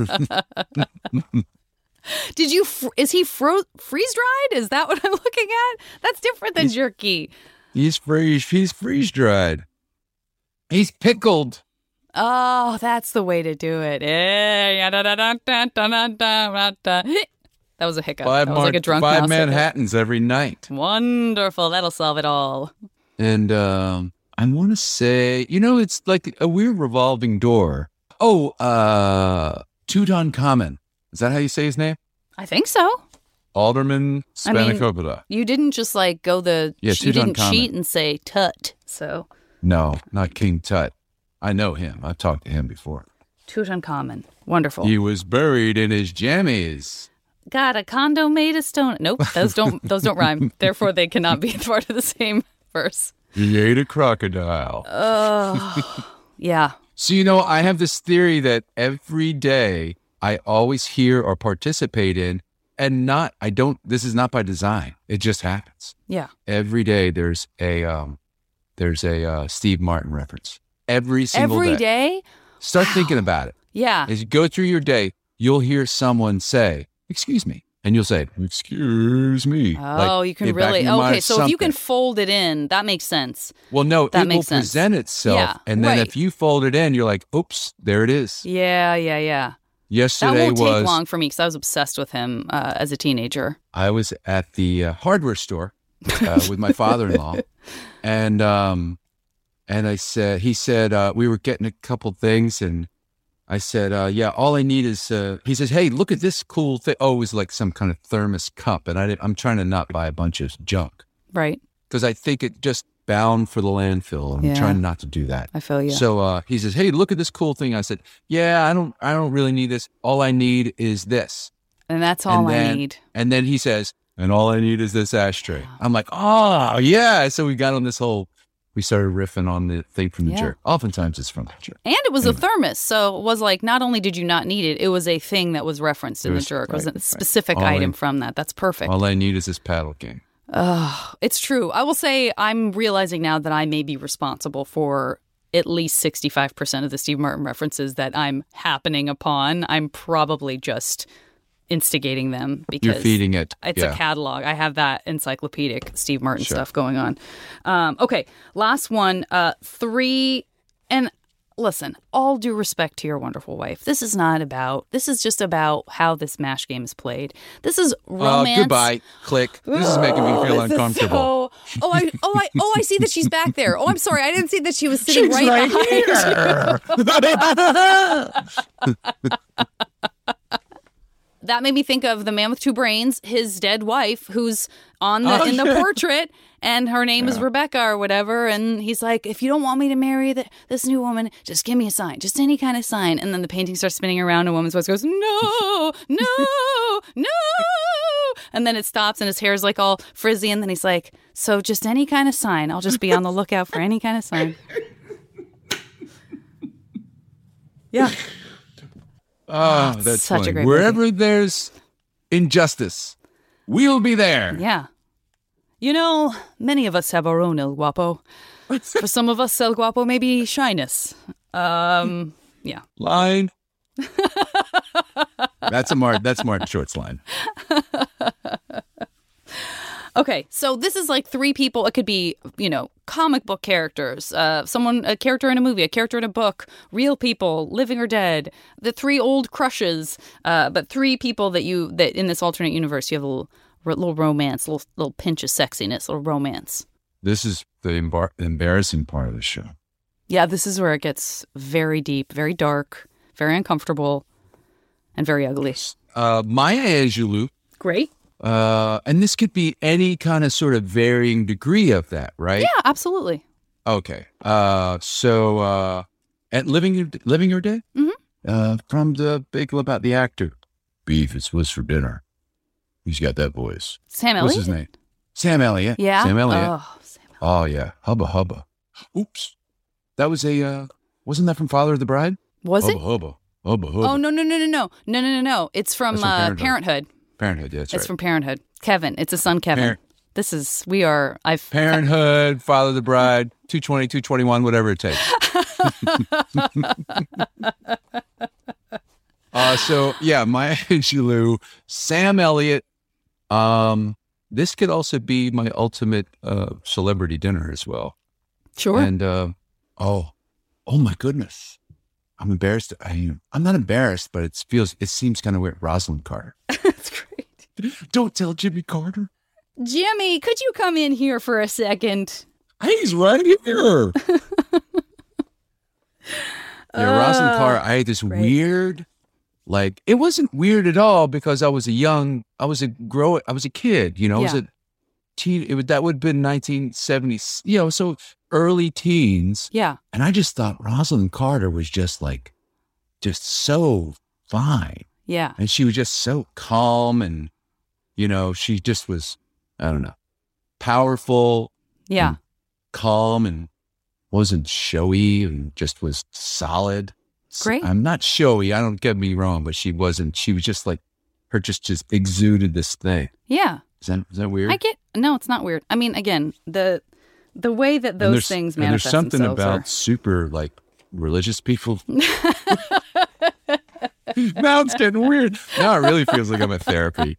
Did you fr- is he fro- freeze dried? Is that what I'm looking at? That's different than He's- jerky. He's freeze. He's freeze dried. He's pickled. Oh, that's the way to do it. Eh, da, da, da, da, da, da, da, da. That was a hiccup. Five, that was like a drunk five mouse hiccup. Manhattans every night. Wonderful. That'll solve it all. And um, I want to say, you know, it's like a weird revolving door. Oh, uh, Tutankhamun. Is that how you say his name? I think so. Alderman I mean, Spanakopita. You didn't just like go the Yeah, you didn't Tutankhamun. cheat and say tut. So No, not King Tut. I know him. I've talked to him before. Tutankhamun. Wonderful. He was buried in his jammies. Got a condo made of stone. Nope, those don't those don't rhyme. Therefore, they cannot be part of the same verse. He ate a crocodile. Oh, yeah. So, you know, I have this theory that every day I always hear or participate in, and not, I don't, this is not by design. It just happens. Yeah. Every day there's a, um, there's a uh, Steve Martin reference. every single Every day. day? Start thinking about it. Yeah. As you go through your day, you'll hear someone say, excuse me. And you'll say, excuse me. Oh, like, you can in back really. of your mind Okay, is so if you can something. fold it in, that makes sense. Well, no, That it will makes sense. present itself. Yeah, and then right. if you fold it in, you're like, oops, there it is. Yeah, yeah, yeah. Yesterday that won't was, take long for me because I was obsessed with him uh, as a teenager. I was at the uh, hardware store uh, with my father-in-law. And um, and I said, he said, uh, we were getting a couple things. And I said, uh, yeah, all I need is, uh, he says, hey, look at this cool thing. Oh, it was like some kind of thermos cup. And I didn't, I'm trying to not buy a bunch of junk. Right. Because I think it just bound for the landfill. And Yeah. I'm trying not to do that. I feel you. So uh, he says, hey, look at this cool thing. I said, yeah, I don't I don't really need this. All I need is this. And that's all and then, I need. And then he says, and all I need is this ashtray. I'm like, oh, yeah. So we got on this whole, we started riffing on the thing from the Yeah. jerk. Oftentimes it's from the jerk. And it was Anyway. a thermos. So it was like, not only did you not need it, it was a thing that was referenced in It was- the jerk. It was right, a right. specific All I- item from that. That's perfect. All I need is this paddle game. Oh, it's true. I will say I'm realizing now that I may be responsible for at least sixty-five percent of the Steve Martin references that I'm happening upon. I'm probably just instigating them because You're feeding it. it's Yeah. a catalog. I have that encyclopedic Steve Martin Sure. stuff going on. Um, okay, last one. Uh, three, and listen, all due respect to your wonderful wife, this is not about, this is just about how this MASH game is played. This is romance. Uh, goodbye. Click. This is making me feel Oh, this is uncomfortable. so- oh, I, oh, I, oh, I see that she's back there. Oh, I'm sorry. I didn't see that she was sitting right, behind you. That made me think of the man with two brains, his dead wife, who's on the Oh, in the yeah. portrait, and her name is Yeah. Rebecca or whatever. And he's like, if you don't want me to marry the, this new woman, just give me a sign, just any kind of sign. And then the painting starts spinning around, and a woman's voice goes, no, no, no. And then it stops, and his hair's like all frizzy, and then he's like, so just any kind of sign. I'll just be on the lookout for any kind of sign. Yeah. Oh, that's such a funny. great Wherever there's injustice, we'll be there. Yeah. You know, many of us have our own El Guapo. For some of us, El Guapo may be shyness. Um, yeah. Line. That's a Martin. That's Martin Short's line. Okay, so this is like three people. It could be, you know, comic book characters, uh, someone, a character in a movie, a character in a book, real people, living or dead, the three old crushes, uh, but three people that you, that in this alternate universe, you have a little, little romance, little, little pinch of sexiness, little romance. This is the embar- embarrassing part of the show. Yeah, this is where it gets very deep, very dark, very uncomfortable, and very ugly. Uh, Maya Angelou. Great. Uh, and this could be any kind of sort of varying degree of that, right? Yeah, absolutely. Okay. Uh, so, uh, at Living Your, Living Your Day? Mm-hmm. Uh, from the Big About the actor. Beef is what's for dinner. Who's got that voice? Sam Elliott? What's his name? Sam Elliott. Yeah? Sam Elliott. Oh, Sam Oh, yeah. Hubba Hubba. Oops. That was a, uh, wasn't that from Father of the Bride? Was hubba, it? Hubba Hubba Hubba. Oh, no, no, no, no, no. No, no, no, no. It's from, That's from uh, Parenthood. Parenthood. Parenthood, yeah, that's It's right. from Parenthood. Kevin. It's a son, Kevin. Parent- This is, we are, I've. Parenthood, Father of the Bride, two twenty, two twenty-one, whatever it takes. uh, so, yeah, Maya Angelou, Sam Elliott. Um, this could also be my ultimate uh, celebrity dinner as well. Sure. And, uh, oh, oh my goodness. I'm embarrassed. I, I'm not embarrassed, but it feels, it seems kind of weird. Rosalind Carter. That's great. Don't tell Jimmy Carter. Jimmy, could you come in here for a second? He's right here. Yeah, Rosalind Carter, I had this great. weird, like, it wasn't weird at all because I was a young, I was a grow, I was a kid, you know, I was Yeah. a teen, it would, that would have been nineteen seventy, you know, so early teens. Yeah. And I just thought Rosalind Carter was just like, just so fine. Yeah. And she was just so calm and, you know, she just was, I don't know, powerful, Yeah. calm, and wasn't showy and just was solid. S- Great. I'm not showy. I don't get me wrong, but she wasn't. She was just like, her just just exuded this thing. Yeah. Is that is that weird? I get, no, it's not weird. I mean, again, the, the way that And those there's- things and manifest there's something themselves about are- super like religious people. Now it's getting weird. Now it really feels like I'm at therapy.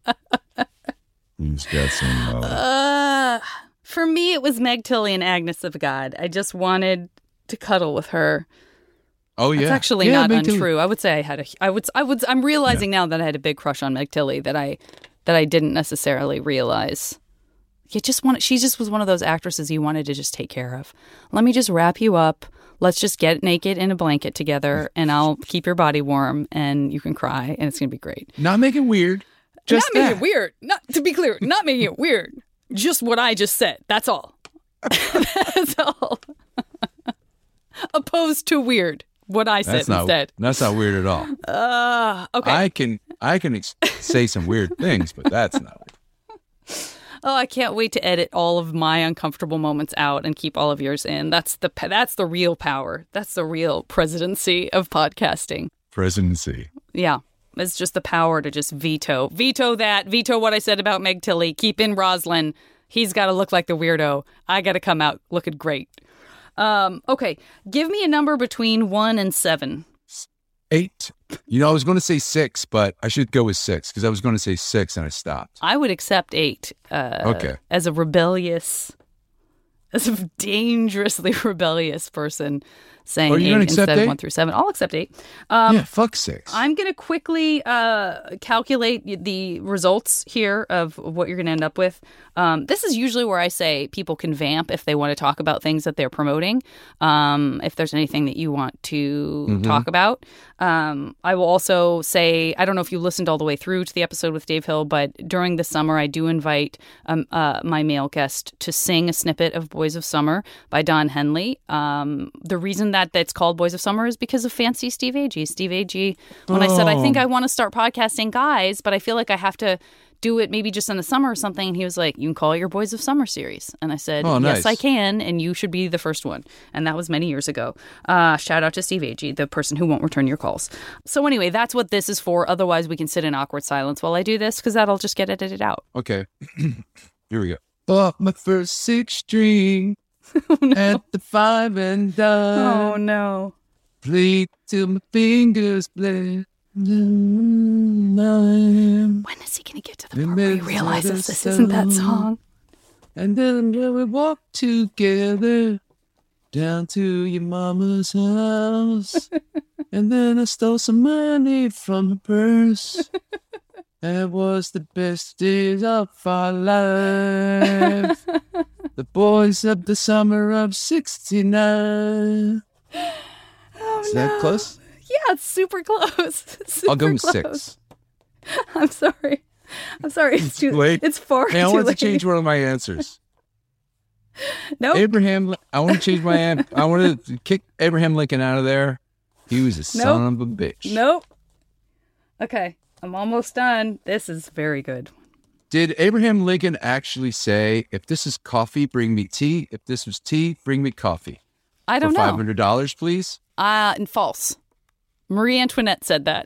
He's got some. Uh, Uh, for me, it was Meg Tilly and Agnes of God. I just wanted to cuddle with her. oh yeah, It's actually Yeah, not Meg Tilly. untrue. I would say I had a. I would. I would. I'm realizing now that I had a big crush on Meg Tilly that I that I didn't necessarily realize. You just want. She just was one of those actresses you wanted to just take care of. Let me just wrap you up. Let's just get naked in a blanket together, and I'll keep your body warm, and you can cry, and it's gonna be great. Not making weird. Just not making that. it weird. Not to be clear, not making it weird. Just what I just said. That's all. That's all. Opposed to weird. What I said That's not. instead. That's not weird at all. Uh, okay. I can. I can ex- say some weird things, but that's not. Oh, I can't wait to edit all of my uncomfortable moments out and keep all of yours in. That's the that's the real power. That's the real presidency of podcasting. Presidency. Yeah. It's just the power to just veto. Veto that. Veto what I said about Meg Tilly. Keep in Roslyn. He's got to look like the weirdo. I got to come out looking great. Um, okay. Give me a number between one and seven. Eight. You know, I was going to say six, but I should go with six because I was going to say six and I stopped. I would accept eight. Uh, Okay. As a rebellious, as a dangerously rebellious person saying Are you eight gonna instead accept of eight? one through seven. I'll accept eight. Um, yeah, fuck six. I'm going to quickly uh, calculate the results here of what you're going to end up with. Um, this is usually where I say people can vamp if they want to talk about things that they're promoting. Um, if there's anything that you want to Mhm. talk about. Um, I will also say, I don't know if you listened all the way through to the episode with Dave Hill, but during the summer, I do invite um, uh, my male guest to sing a snippet of Boys of Summer by Don Henley. Um, the reason that that's called Boys of Summer is because of Fancy Steve Agee. Steve Agee, when I said, I think I want to start podcasting guys, but I feel like I have to do it maybe just in the summer or something. And he was like, you can call it your Boys of Summer series. And I said, Oh, yes, nice. I can. And you should be the first one. And that was many years ago. Uh, shout out to Steve Agee, the person who won't return your calls. So anyway, that's what this is for. Otherwise, we can sit in awkward silence while I do this because that'll just get edited out. Okay. Here we go. Bought my first six string at the five and dime. Oh, no. Played till my fingers bled. When When is he going to get to the part where he realizes this isn't that song? And then when we walked together down to your mama's house, and then I stole some money from her purse. That was the best days of our life. The boys of the summer of sixty-nine. Oh, Is no. that close? Yeah, it's super close. Super I'll go with close. six. I'm sorry. I'm sorry. It's too late. It's far Hey, I too want late. to change one of my answers. Nope. Abraham, I want to change my answer. I want to kick Abraham Lincoln out of there. He was a son of a bitch. Nope. Okay, I'm almost done. This is very good. Did Abraham Lincoln actually say, if this is coffee, bring me tea. If this was tea, bring me coffee? I don't For know. five hundred dollars, please? Uh, and false. Marie Antoinette said that.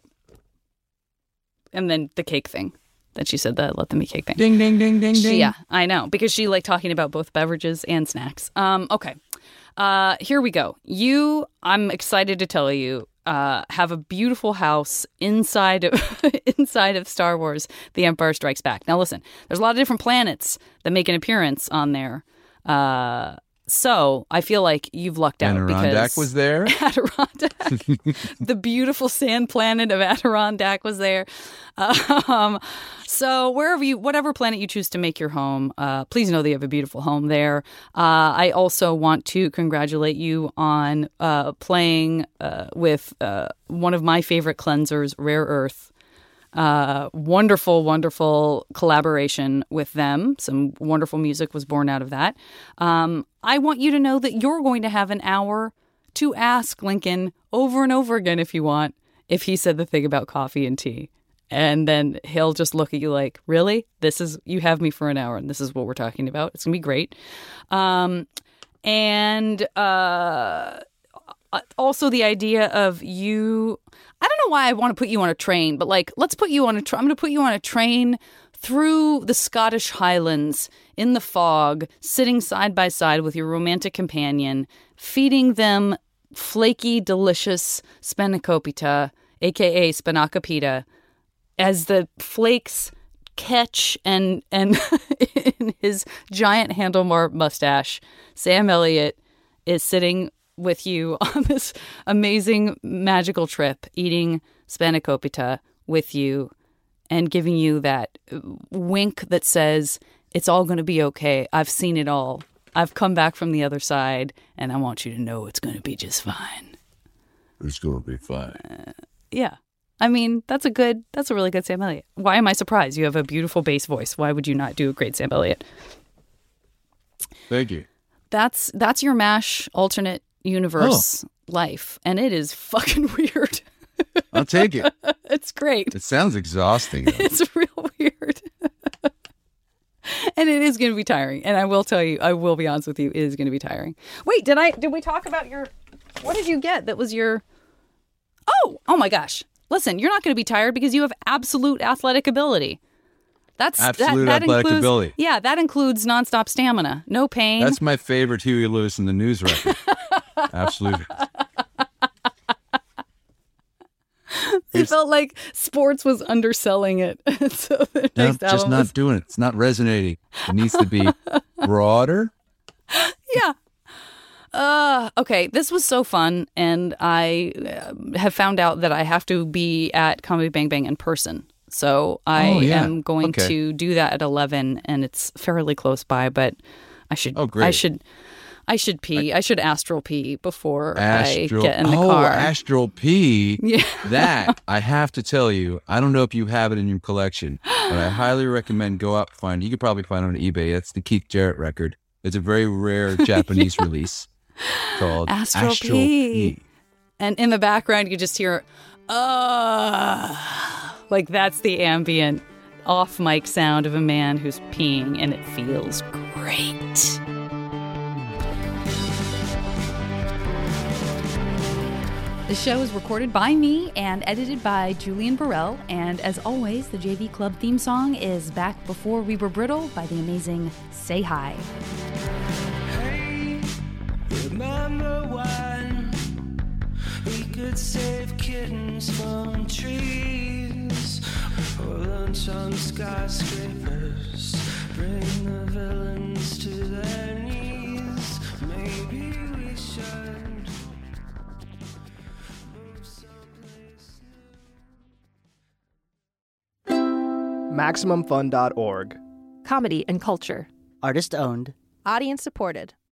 And then the cake thing. That she said that, let them eat cake thing. Ding, ding, ding, ding, She- ding. Yeah, I know. Because she liked talking about both beverages and snacks. Um, okay. Uh, here we go. You, I'm excited to tell you, uh, have a beautiful house inside of inside of Star Wars, The Empire Strikes Back. Now listen, there's a lot of different planets that make an appearance on there. Uh, so I feel like you've lucked out. Adirondack because was there. Adirondack. The beautiful sand planet of Adirondack was there. Um, so wherever you, whatever planet you choose to make your home, uh, please know that you have a beautiful home there. Uh, I also want to congratulate you on uh, playing uh, with uh, one of my favorite cleansers, Rare Earth. Uh, wonderful, wonderful collaboration with them. Some wonderful music was born out of that. Um, I want you to know that you're going to have an hour to ask Lincoln over and over again if you want, if he said the thing about coffee and tea. And then he'll just look at you like, really? This is, you have me for an hour and this is what we're talking about. It's going to be great. Um, and uh, also the idea of you, I don't know why I want to put you on a train, but like, let's put you on a train. I'm going to put you on a train through the Scottish Highlands in the fog, sitting side by side with your romantic companion, feeding them flaky, delicious spanakopita, a k a. spanakopita, as the flakes catch and, and in his giant handlebar mustache, Sam Elliott is sitting with you on this amazing magical trip, eating spanakopita with you and giving you that wink that says, it's all going to be okay. I've seen it all. I've come back from the other side, and I want you to know it's going to be just fine. It's going to be fine. Uh, yeah. I mean, that's a good, that's a really good Sam Elliott. Why am I surprised? You have a beautiful bass voice. Why would you not do a great Sam Elliott? Thank you. That's, that's your MASH alternate universe oh. life, and it is fucking weird. I'll take it. It's great. It sounds exhausting, though. It's real weird. And it is going to be tiring. And I will tell you, I will be honest with you, it is going to be tiring. Wait, did I, did we talk about your, what did you get that was your, oh, oh my gosh. Listen, you're not going to be tired because you have absolute athletic ability. That's absolute that, that athletic includes, ability. Yeah, that includes nonstop stamina. No pain. That's my favorite Huey Lewis in the News record. Absolute. It felt like sports was underselling it. So the no, next just not was... doing it. It's not resonating. It needs to be broader. Yeah. Uh, okay, this was so fun, and I uh, have found out that I have to be at Comedy Bang Bang in person. So I oh, yeah. am going okay. to do that at eleven, and it's fairly close by, but I should oh, great. I should I should pee. I, I should astral pee before astral, I get in the oh, car. astral pee. Yeah. That, I have to tell you, I don't know if you have it in your collection, but I highly recommend go out and find it. You could probably find it on eBay. That's the Keith Jarrett record. It's a very rare Japanese yeah. release called Astral, Astral Pee. Pee. And in the background, you just hear, uh, like that's the ambient off mic sound of a man who's peeing, and it feels great. The show is recorded by me and edited by Julian Burrell. And as always, the J V Club theme song is Back Before We Were Brittle by the amazing Say Hi. Hey, remember when we could save kittens from trees or lunch on skyscrapers, bring the villains to their knees? Maybe we should. Maximum Fun dot org. Comedy and culture. Artist owned. Audience supported.